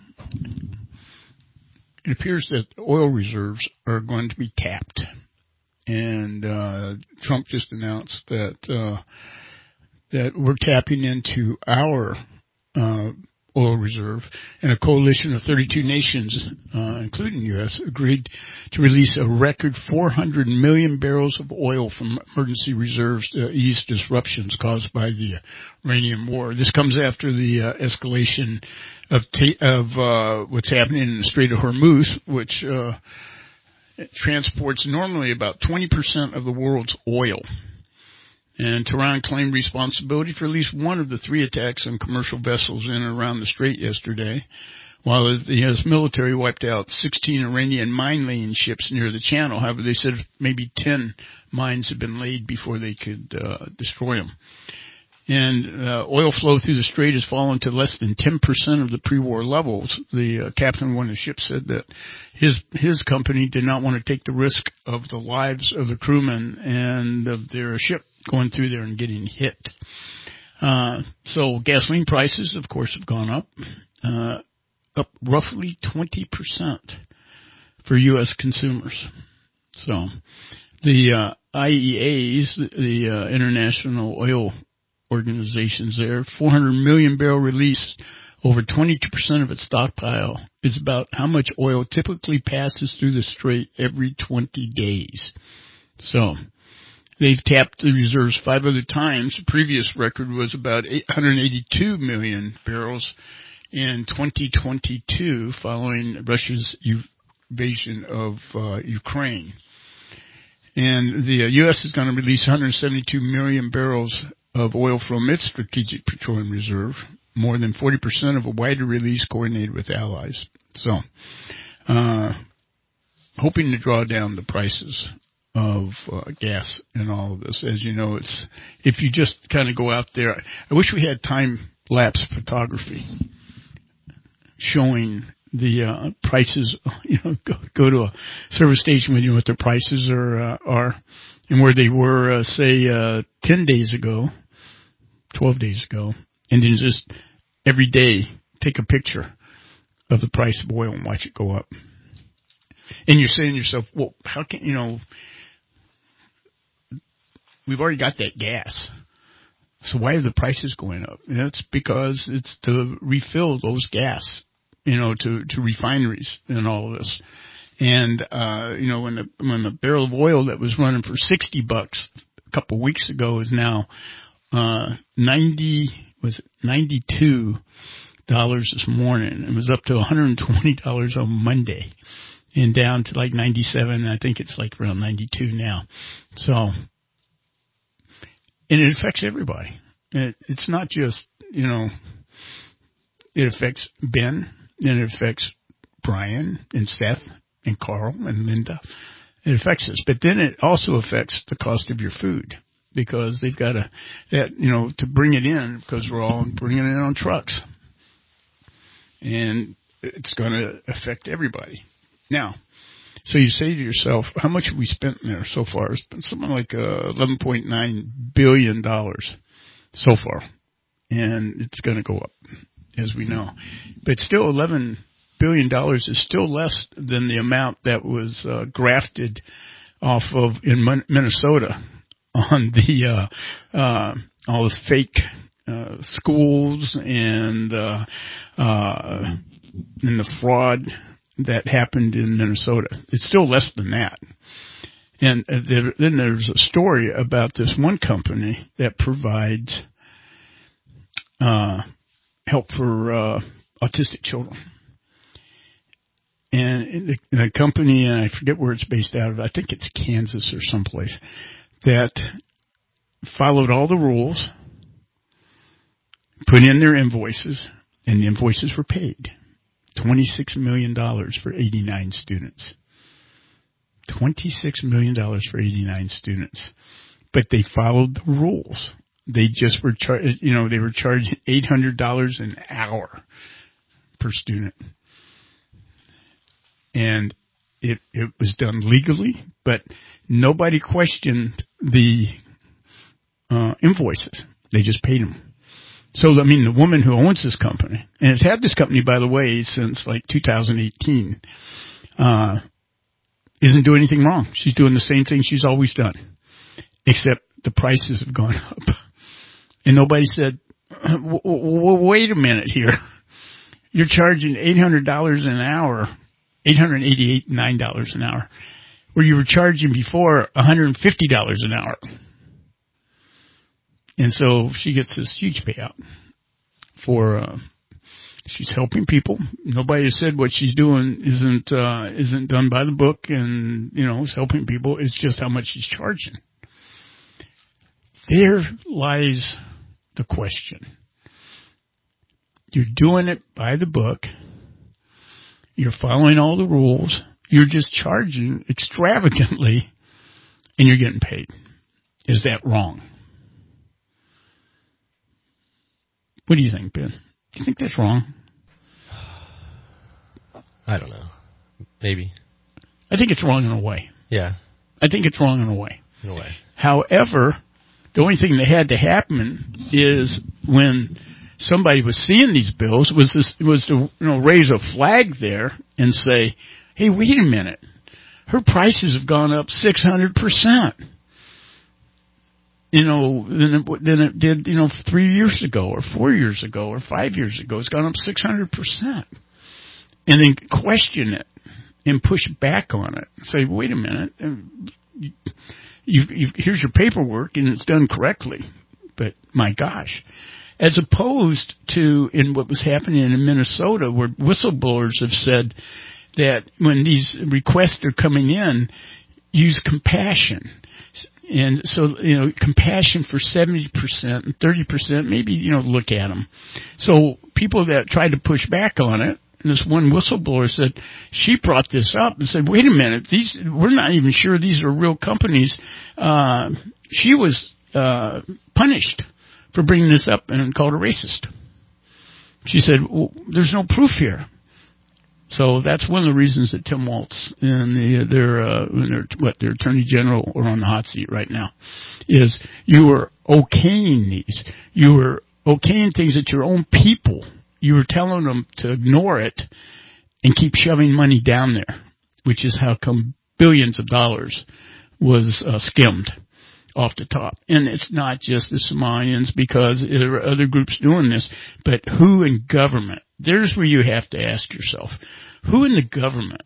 it appears that oil reserves are going to be tapped, and uh, Trump just announced that uh, that we're tapping into our uh, oil reserve, and a coalition of thirty-two nations, uh, including the U S, agreed to release a record four hundred million barrels of oil from emergency reserves to ease disruptions caused by the Iranian war. This comes after the uh, escalation of t- of uh, what's happening in the Strait of Hormuz, which uh, transports normally about twenty percent of the world's oil. And Tehran claimed responsibility for at least one of the three attacks on commercial vessels in and around the strait yesterday, while the U S military wiped out sixteen Iranian mine-laying ships near the channel. However, they said maybe ten mines had been laid before they could uh, destroy them. And uh, oil flow through the strait has fallen to less than ten percent of the pre-war levels. The uh, captain of one of the ships said that his his company did not want to take the risk of the lives of the crewmen and of their ship going through there and getting hit. Uh, so gasoline prices, of course, have gone up, uh, up roughly twenty percent for U S consumers. So the uh, I E As, the, the uh, International Oil Organizations there, four hundred million barrel release, over twenty-two percent of its stockpile, is about how much oil typically passes through the strait every twenty days. So they've tapped the reserves five other times. The previous record was about eight hundred eighty-two million barrels in twenty twenty-two, following Russia's invasion of uh, Ukraine. And the uh, U S is going to release one hundred seventy-two million barrels of oil from its strategic petroleum reserve, more than forty percent of a wider release coordinated with allies. So, uh, hoping to draw down the prices of uh, gas and all of this. As you know, it's if you just kind of go out there. I wish we had time lapse photography showing the uh, prices. You know, go, go to a service station when you know what their prices are, uh, are and where they were, uh, say, uh, ten days ago, twelve days ago, and then just every day take a picture of the price of oil and watch it go up. And you're saying to yourself, well, how can, you know, we've already got that gas. So why are the prices going up? And that's because it's to refill those gas, you know, to, to refineries and all of this. And, uh, you know, when the, when the barrel of oil that was running for sixty bucks a couple of weeks ago is now, uh, ninety, was it ninety-two dollars this morning. It was up to one hundred twenty dollars on Monday and down to like ninety-seven. I think it's like around ninety-two now. So, and it affects everybody. It, it's not just, you know, it affects Ben, and it affects Brian and Seth and Carl and Linda. It affects us. But then it also affects the cost of your food because they've got to, that, you know, to bring it in because we're all bringing it in on trucks. And it's going to affect everybody. Now, so you say to yourself, how much have we spent there so far? It's been something like uh, eleven point nine billion dollars so far. And it's going to go up, as we know. But still, eleven billion dollars is still less than the amount that was uh, grafted off of in Minnesota on the uh, uh, all the fake uh, schools and uh, uh, and the fraud that happened in Minnesota. It's still less than that. And uh, there, then there's a story about this one company that provides uh, help for uh, autistic children. And the, the company, and I forget where it's based out of, I think it's Kansas or someplace, that followed all the rules, put in their invoices, and the invoices were paid. twenty-six million dollars for eighty-nine students. twenty-six million dollars for eighty-nine students. But they followed the rules. They just were, char- you know, they were charging eight hundred dollars an hour per student. And it, it was done legally, but nobody questioned the uh, invoices. They just paid them. So, I mean, the woman who owns this company, and has had this company, by the way, since like two thousand eighteen, uh, isn't doing anything wrong. She's doing the same thing she's always done, except the prices have gone up. And nobody said, w- w- wait a minute here. You're charging eight hundred dollars an hour, eight hundred eighty-eight dollars, nine dollars an hour, where you were charging before one hundred fifty dollars an hour. And so she gets this huge payout for, uh, she's helping people. Nobody has said what she's doing isn't, uh, isn't done by the book and, you know, is helping people. It's just how much she's charging. There lies the question. You're doing it by the book. You're following all the rules. You're just charging extravagantly and you're getting paid. Is that wrong? What do you think, Ben? Do you think that's wrong? I don't know. Maybe. I think it's wrong in a way. Yeah. I think it's wrong in a way. In a way. However, the only thing that had to happen is when somebody was seeing these bills was this, was to, you know, raise a flag there and say, hey, wait a minute. Her prices have gone up six hundred percent. You know, than it, than it did, you know, three years ago or four years ago or five years ago. It's gone up six hundred percent. And then question it and push back on it. Say, wait a minute. You, you, you, here's your paperwork and it's done correctly. But my gosh. As opposed to in what was happening in Minnesota where whistleblowers have said that when these requests are coming in, use compassion. And so, you know, compassion for seventy percent and thirty percent, maybe, you know, look at them. So people that tried to push back on it, and this one whistleblower said, she brought this up and said, wait a minute, these, we're not even sure these are real companies. Uh, she was, uh, punished for bringing this up and called a racist. she said, well, there's no proof here. So that's one of the reasons that Tim Waltz and the, their, uh, their, what, their attorney general are on the hot seat right now, is you were okaying these. You were okaying things that your own people, you were telling them to ignore it and keep shoving money down there, which is how come billions of dollars was uh, skimmed off the top. And it's not just the Somalians, because there are other groups doing this, but who in government? There's where you have to ask yourself, who in the government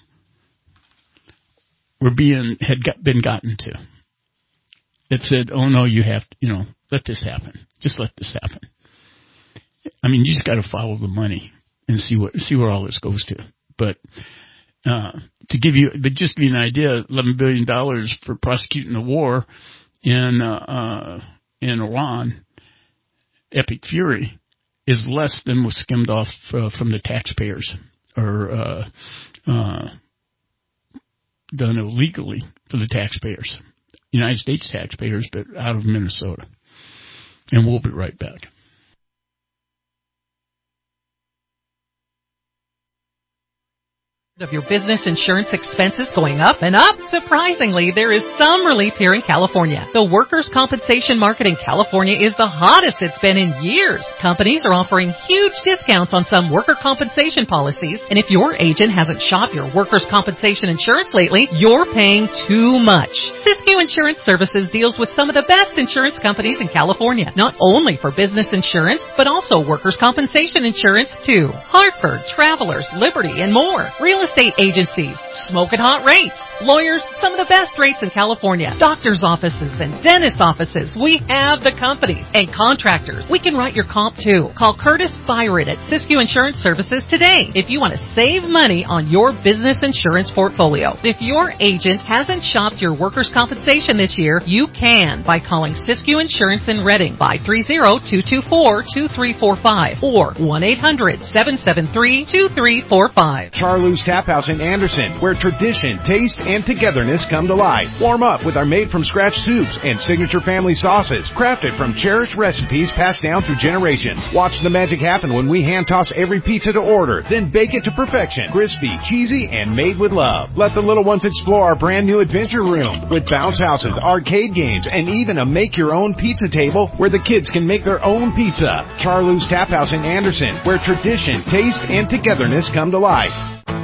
were being, had got, been gotten to that said, oh no, you have to, you know, let this happen. Just let this happen. I mean, you just got to follow the money and see what, see where all this goes to. But, uh, to give you, but just to give you an idea, eleven billion dollars for prosecuting the war in, uh, uh, in Iran, Epic Fury, is less than was skimmed off uh, from the taxpayers or uh, uh, done illegally for the taxpayers, United States taxpayers, but out of Minnesota. And we'll be right back. Of your business insurance expenses going up and up? Surprisingly, there is some relief here in California. The workers' compensation market in California is the hottest it's been in years. Companies are offering huge discounts on some worker compensation policies, and if your agent hasn't shopped your workers' compensation insurance lately, you're paying too much. Siskiyou Insurance Services deals with some of the best insurance companies in California, not only for business insurance, but also workers' compensation insurance too. Hartford, Travelers, Liberty, and more. Real estate agencies, smoking hot rates, lawyers, some of the best rates in California, doctors' offices and dentist offices. We have the companies and contractors. We can write your comp too. Call Curtis Byron at Siskiyou Insurance Services today if you want to save money on your business insurance portfolio. If your agent hasn't shopped your workers' compensation this year, you can by calling Siskiyou Insurance in Redding, five three zero, two two four, two three four five or one eight hundred, seven seven three, two three four five. Charlou's Tap House in Anderson, where tradition, taste, and togetherness come to life. Warm up with our made-from-scratch soups and signature family sauces, crafted from cherished recipes passed down through generations. Watch the magic happen when we hand-toss every pizza to order, then bake it to perfection. Crispy, cheesy, and made with love. Let the little ones explore our brand-new adventure room with bounce houses, arcade games, and even a make-your-own pizza table where the kids can make their own pizza. Charlou's Tap House in Anderson, where tradition, taste, and togetherness come to life.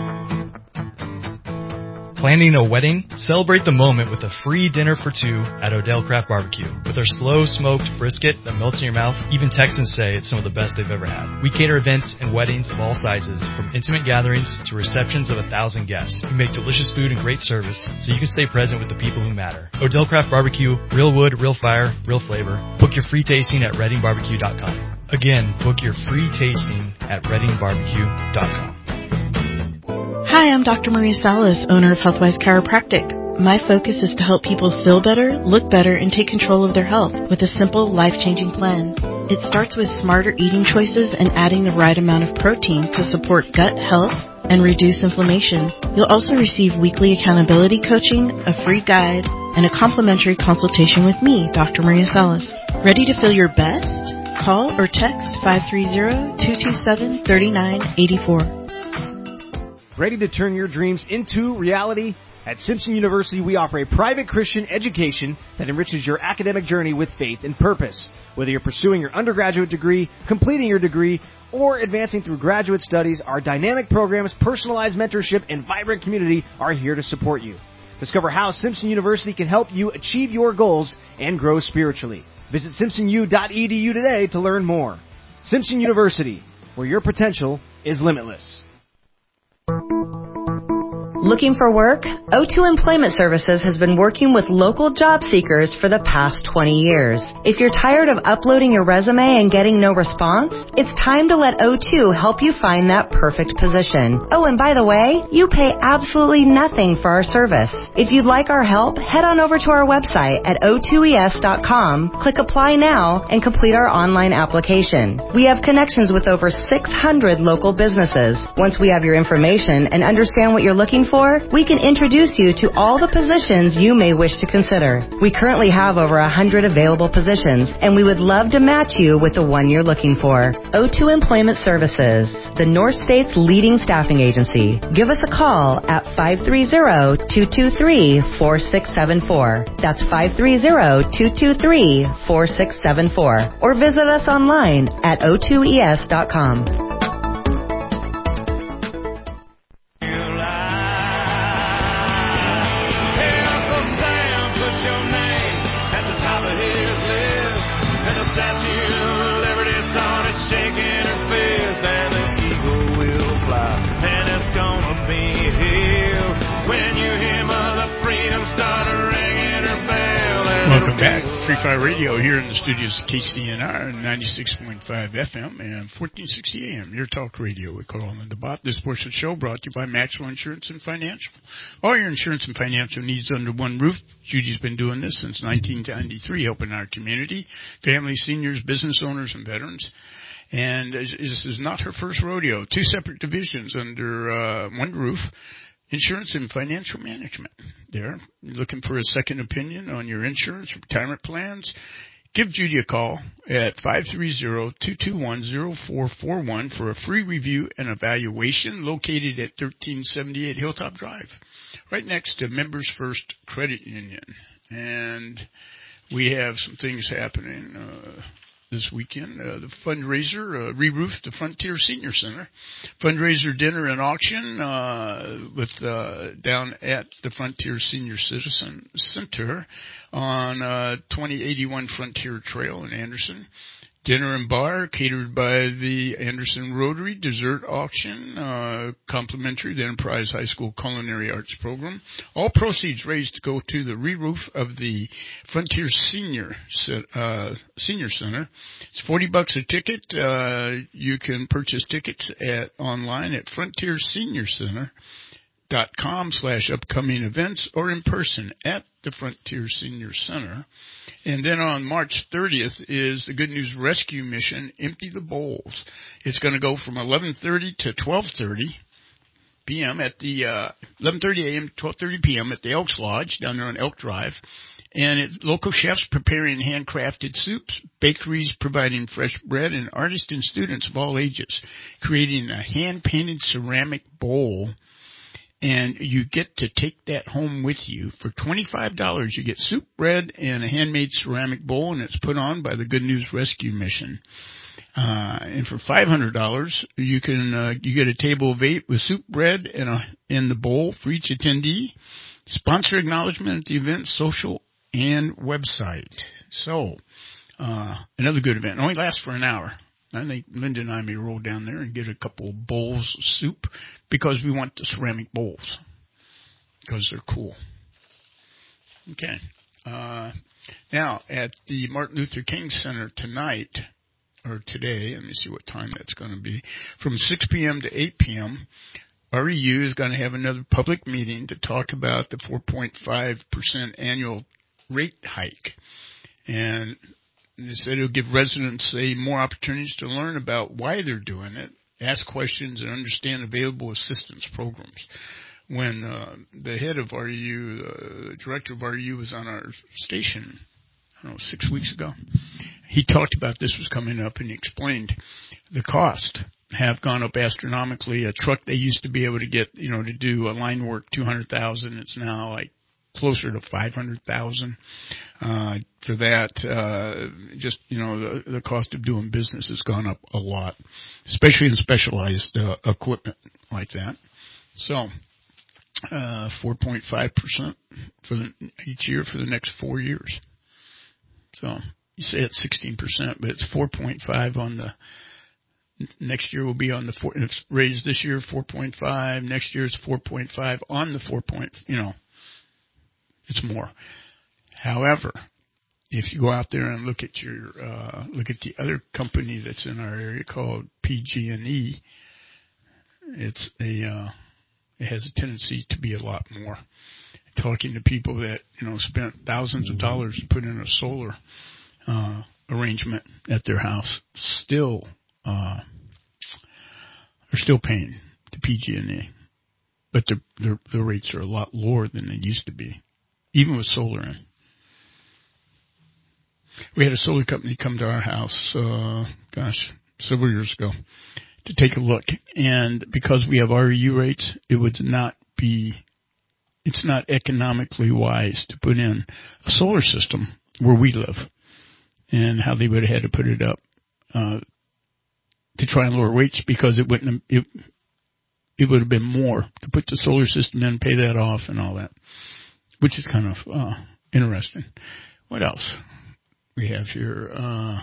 Planning a wedding? Celebrate the moment with a free dinner for two at Odell Craft Barbecue. With our slow smoked brisket that melts in your mouth, even Texans say it's some of the best they've ever had. We cater events and weddings of all sizes, from intimate gatherings to receptions of a thousand guests. We make delicious food and great service, so you can stay present with the people who matter. Odell Craft Barbecue, real wood, real fire, real flavor. Book your free tasting at redding barbecue dot com. Again, book your free tasting at redding barbecue dot com. Hi, I'm Doctor Maria Salas, owner of Healthwise Chiropractic. My focus is to help people feel better, look better, and take control of their health with a simple, life-changing plan. It starts with smarter eating choices and adding the right amount of protein to support gut health and reduce inflammation. You'll also receive weekly accountability coaching, a free guide, and a complimentary consultation with me, Doctor Maria Salas. Ready to feel your best? Call or text five three zero, two two seven, three nine eight four. Ready to turn your dreams into reality? At Simpson University, we offer a private Christian education that enriches your academic journey with faith and purpose. Whether you're pursuing your undergraduate degree, completing your degree, or advancing through graduate studies, our dynamic programs, personalized mentorship, and vibrant community are here to support you. Discover how Simpson University can help you achieve your goals and grow spiritually. Visit simpson u dot e d u today to learn more. Simpson University, where your potential is limitless. Looking for work? O two Employment Services has been working with local job seekers for the past twenty years. If you're tired of uploading your resume and getting no response, it's time to let O two help you find that perfect position. Oh, and by the way, you pay absolutely nothing for our service. If you'd like our help, head on over to our website at o two e s dot com, click Apply Now, and complete our online application. We have connections with over six hundred local businesses. Once we have your information and understand what you're looking for, we can introduce you to all the positions you may wish to consider. We currently have over one hundred available positions, and we would love to match you with the one you're looking for. O two Employment Services, the North State's leading staffing agency. Give us a call at five three zero, two two three, four six seven four. That's five three zero, two two three, four six seven four. Or visit us online at o two e s dot com. Welcome back. Free Fire Radio here in the studios of K C N R, ninety-six point five F M and fourteen sixty A M. Your talk radio with Carl and DeBot. This portion of the show brought to you by Maxwell Insurance and Financial. All your insurance and financial needs under one roof. Judy's been doing this since nineteen ninety-three, helping our community, families, seniors, business owners, and veterans. And this is not her first rodeo. Two separate divisions under uh, one roof. Insurance and financial management. There, you're looking for a second opinion on your insurance, retirement plans? Give Judy a call at five three zero, two two one, zero four four one for a free review and evaluation located at thirteen seventy-eight Hilltop Drive, right next to Members First Credit Union. And we have some things happening uh, this weekend. Uh, the fundraiser, uh, re-roofed the Frontier Senior Center. Fundraiser dinner and auction uh, with uh, down at the Frontier Senior Citizen Center on uh, twenty eighty-one Frontier Trail in Anderson. Dinner and bar catered by the Anderson Rotary. Dessert auction, uh, complimentary the Enterprise High School Culinary Arts Program. All proceeds raised to go to the re-roof of the Frontier Senior uh, Senior Center. It's forty bucks a ticket. Uh, you can purchase tickets at online at Frontier Senior Center dot com slash upcoming events or in person at the Frontier Senior Center. And then on March thirtieth is the Good News Rescue Mission, Empty the Bowls. It's going to go from eleven thirty to twelve thirty p.m. at the, uh, eleven thirty a.m. to twelve thirty p.m. at the Elks Lodge down there on Elk Drive. And it's local chefs preparing handcrafted soups, bakeries providing fresh bread, and artists and students of all ages creating a hand-painted ceramic bowl. And you get to take that home with you. For twenty-five dollars, you get soup, bread, and a handmade ceramic bowl, and it's put on by the Good News Rescue Mission. Uh, and for five hundred dollars, you can uh, you get a table of eight with soup, bread, and a in the bowl for each attendee. Sponsor acknowledgement at the event, social, and website. So, uh, another good event. It only lasts for an hour. I think Linda and I may roll down there and get a couple of bowls of soup because we want the ceramic bowls because they're cool. Okay. Uh, now, at the Martin Luther King Center tonight, or today, let me see what time that's going to be, from six p.m. to eight p.m., R E U is going to have another public meeting to talk about the four point five percent annual rate hike. And they said it'll give residents say more opportunities to learn about why they're doing it, ask questions, and understand available assistance programs. When uh, the head of R E U, uh, the director of R E U was on our station, I don't know, six weeks ago, he talked about this was coming up, and he explained the cost have gone up astronomically. A truck they used to be able to get, you know, to do a line work, two hundred thousand dollars. It's now like closer to five hundred thousand dollars. Uh, for that, uh, just, you know, the, the cost of doing business has gone up a lot, especially in specialized uh, equipment like that. So, uh, four point five percent for the, each year for the next four years. So, you say it's sixteen percent, but it's four point five on the, next year will be on the, four, it's raised this year four point five, next year it's four point five on the four point, you know, it's more. However, if you go out there and look at your, uh, look at the other company that's in our area called P G and E, it's a, uh, it has a tendency to be a lot more. Talking to people that, you know, spent thousands of dollars to put in a solar, uh, arrangement at their house, still, uh, are still paying to P G and E. but the, the the rates are a lot lower than they used to be, even with solar in. We had a solar company come to our house, uh, gosh, several years ago, to take a look, and because we have R E U rates, it would not be, it's not economically wise to put in a solar system where we live, and how they would have had to put it up uh, to try and lower rates, because it wouldn't have, it, it would have been more to put the solar system in, pay that off, and all that, which is kind of uh, interesting. What else we have here? Uh,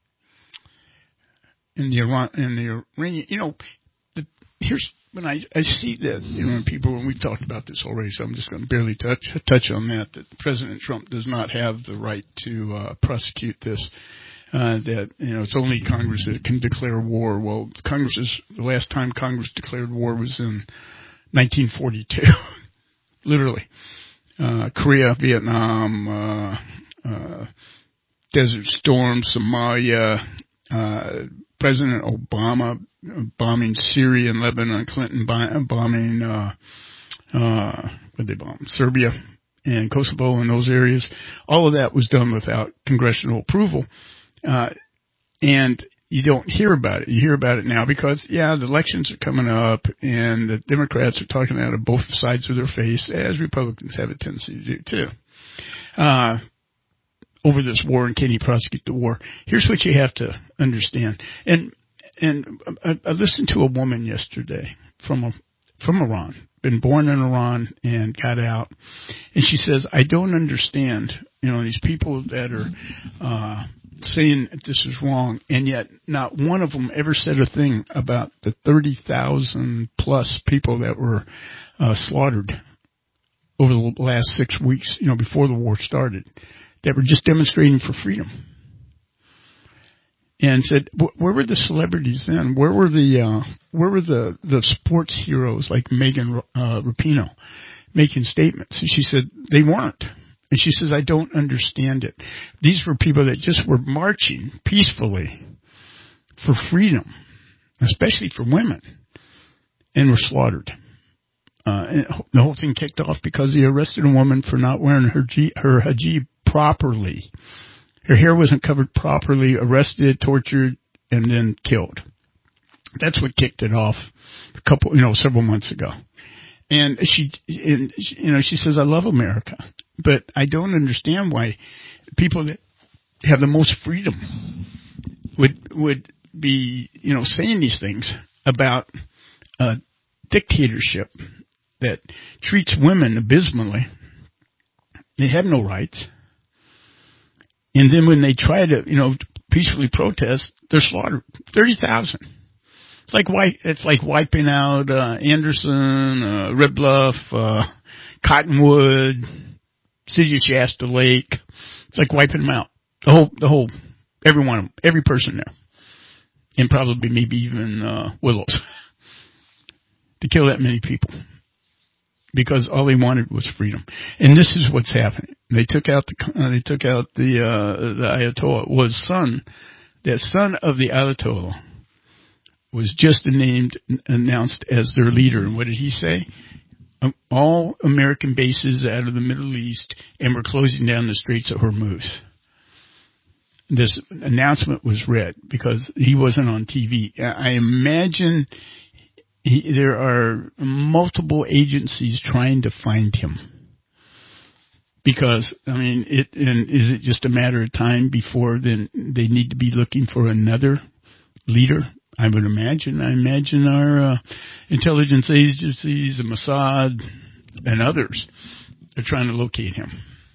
in the Iran, in the Iranian, you know, the, here's when I I see that, you know, when people, and we've talked about this already, so I'm just going to barely touch touch on that. That President Trump does not have the right to uh, prosecute this. Uh, that, you know, it's only Congress that can declare war. Well, Congress is, the last time Congress declared war was in nineteen forty-two. Literally. Uh, Korea, Vietnam, uh, uh, Desert Storm, Somalia, uh, President Obama bombing Syria and Lebanon, Clinton bombing, uh, uh, what did they bomb? Serbia and Kosovo and those areas. All of that was done without congressional approval. Uh, and you don't hear about it. You hear about it now because, yeah, the elections are coming up and the Democrats are talking out of both sides of their face, as Republicans have a tendency to do too, uh, over this war, and can you prosecute the war? Here's what you have to understand. And, and I, I listened to a woman yesterday from a, from Iran, been born in Iran and got out. And she says, I don't understand, you know, these people that are, uh, saying that this is wrong, and yet not one of them ever said a thing about the thirty thousand plus people that were uh, slaughtered over the last six weeks, you know, before the war started, that were just demonstrating for freedom. And said, where were the celebrities then? Where were the uh, where were the, the sports heroes like Megan uh, Rapinoe making statements? And she said they weren't. And she says, I don't understand it. These were people that just were marching peacefully for freedom, especially for women, and were slaughtered. Uh, and the whole thing kicked off because they arrested a woman for not wearing her, G- her hijab properly. Her hair wasn't covered properly, arrested, tortured, and then killed. That's what kicked it off a couple, you know, several months ago. And she, and, you know, she says, I love America, but I don't understand why people that have the most freedom would, would be, you know, saying these things about a dictatorship that treats women abysmally. They have no rights. And then when they try to, you know, peacefully protest, they're slaughtered. thirty thousand. It's like wipe, it's like wiping out uh, Anderson, uh, Red Bluff, uh, Cottonwood, City of Shasta Lake. It's like wiping them out. The whole, the whole, every one of them, every person there, and probably maybe even uh, Willows, to kill that many people, because all they wanted was freedom. And this is what's happening. They took out the, uh, they took out the uh, the Ayatollah. Was son, that son of the Ayatollah was just named, announced as their leader. And what did he say? All American bases out of the Middle East, and we're closing down the Straits of Hormuz. This announcement was read because he wasn't on T V. I imagine he, there are multiple agencies trying to find him. Because, I mean, it, and is it just a matter of time before then they need to be looking for another leader? I would imagine. I imagine our uh, intelligence agencies, the Mossad, and others are trying to locate him.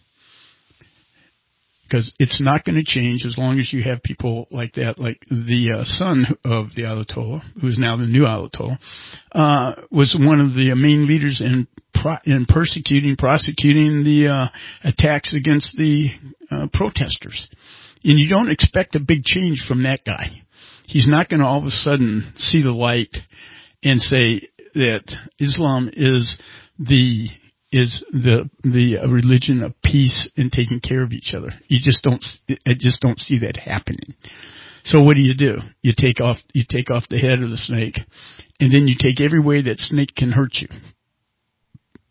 Because it's not going to change as long as you have people like that. Like the uh, son of the Ayatollah, who is now the new Ayatollah, uh, was one of the main leaders in pro- in persecuting, prosecuting the uh, attacks against the uh, protesters. And you don't expect a big change from that guy. He's not going to all of a sudden see the light and say that Islam is the is the the religion of peace and taking care of each other. You just don't I just don't see that happening. So what do you do? You take off you take off the head of the snake, and then you take every way that snake can hurt you.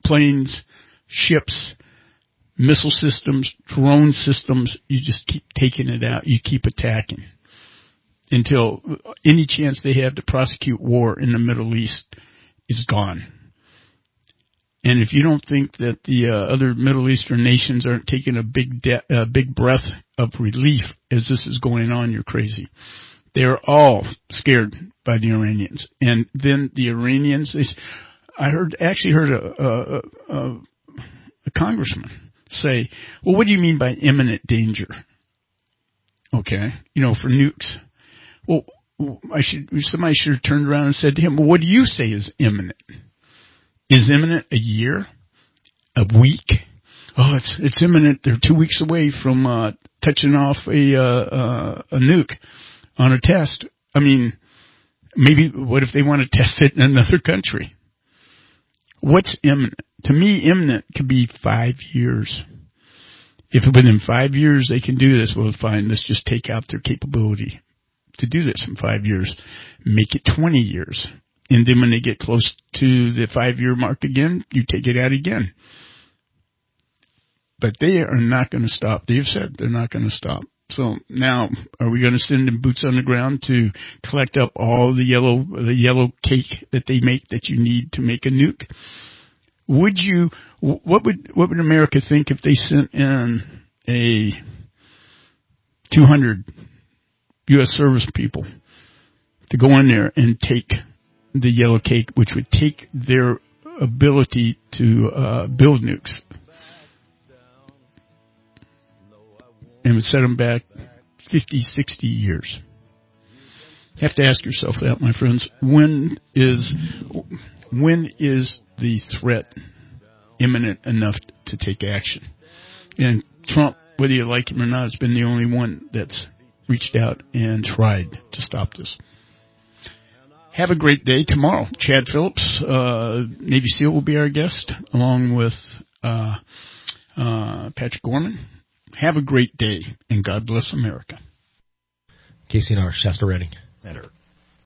planes, ships, missile systems, drone systems. You just keep taking it out. You keep attacking until any chance they have to prosecute war in the Middle East is gone. And if you don't think that the uh, other Middle Eastern nations aren't taking a big de- uh, big breath of relief as this is going on, you're crazy. They're all scared by the Iranians. And then the Iranians, they, I heard actually heard a, a, a, a congressman say, well, what do you mean by imminent danger? Okay, you know, for nukes. Well, I should somebody should have turned around and said to him, well, what do you say is imminent? Is imminent a year? A week? Oh, it's it's imminent. They're two weeks away from uh, touching off a, uh, uh, a nuke on a test. I mean, maybe what if they want to test it in another country? What's imminent? To me, imminent could be five years. If within five years they can do this, well, fine, let's just take out their capability to do this in five years. Make it twenty years. And then when they get close to the five-year mark again, you take it out again. But they are not going to stop. They've said they're not going to stop. So now, are we going to send them boots on the ground to collect up all the yellow the yellow cake that they make that you need to make a nuke? Would you? What would what would America think if they sent in a two hundred U S service people to go in there and take the yellow cake, which would take their ability to uh, build nukes and would set them back fifty, sixty years? You have to ask yourself that, my friends. When is when is the threat imminent enough to take action? And Trump, whether you like him or not, has been the only one that's reached out and tried to stop this. Have a great day. Tomorrow, Chad Phillips, uh, Navy SEAL, will be our guest, along with uh, uh, Patrick Gorman. Have a great day, and God bless America. K C N R, Shasta Redding. Better.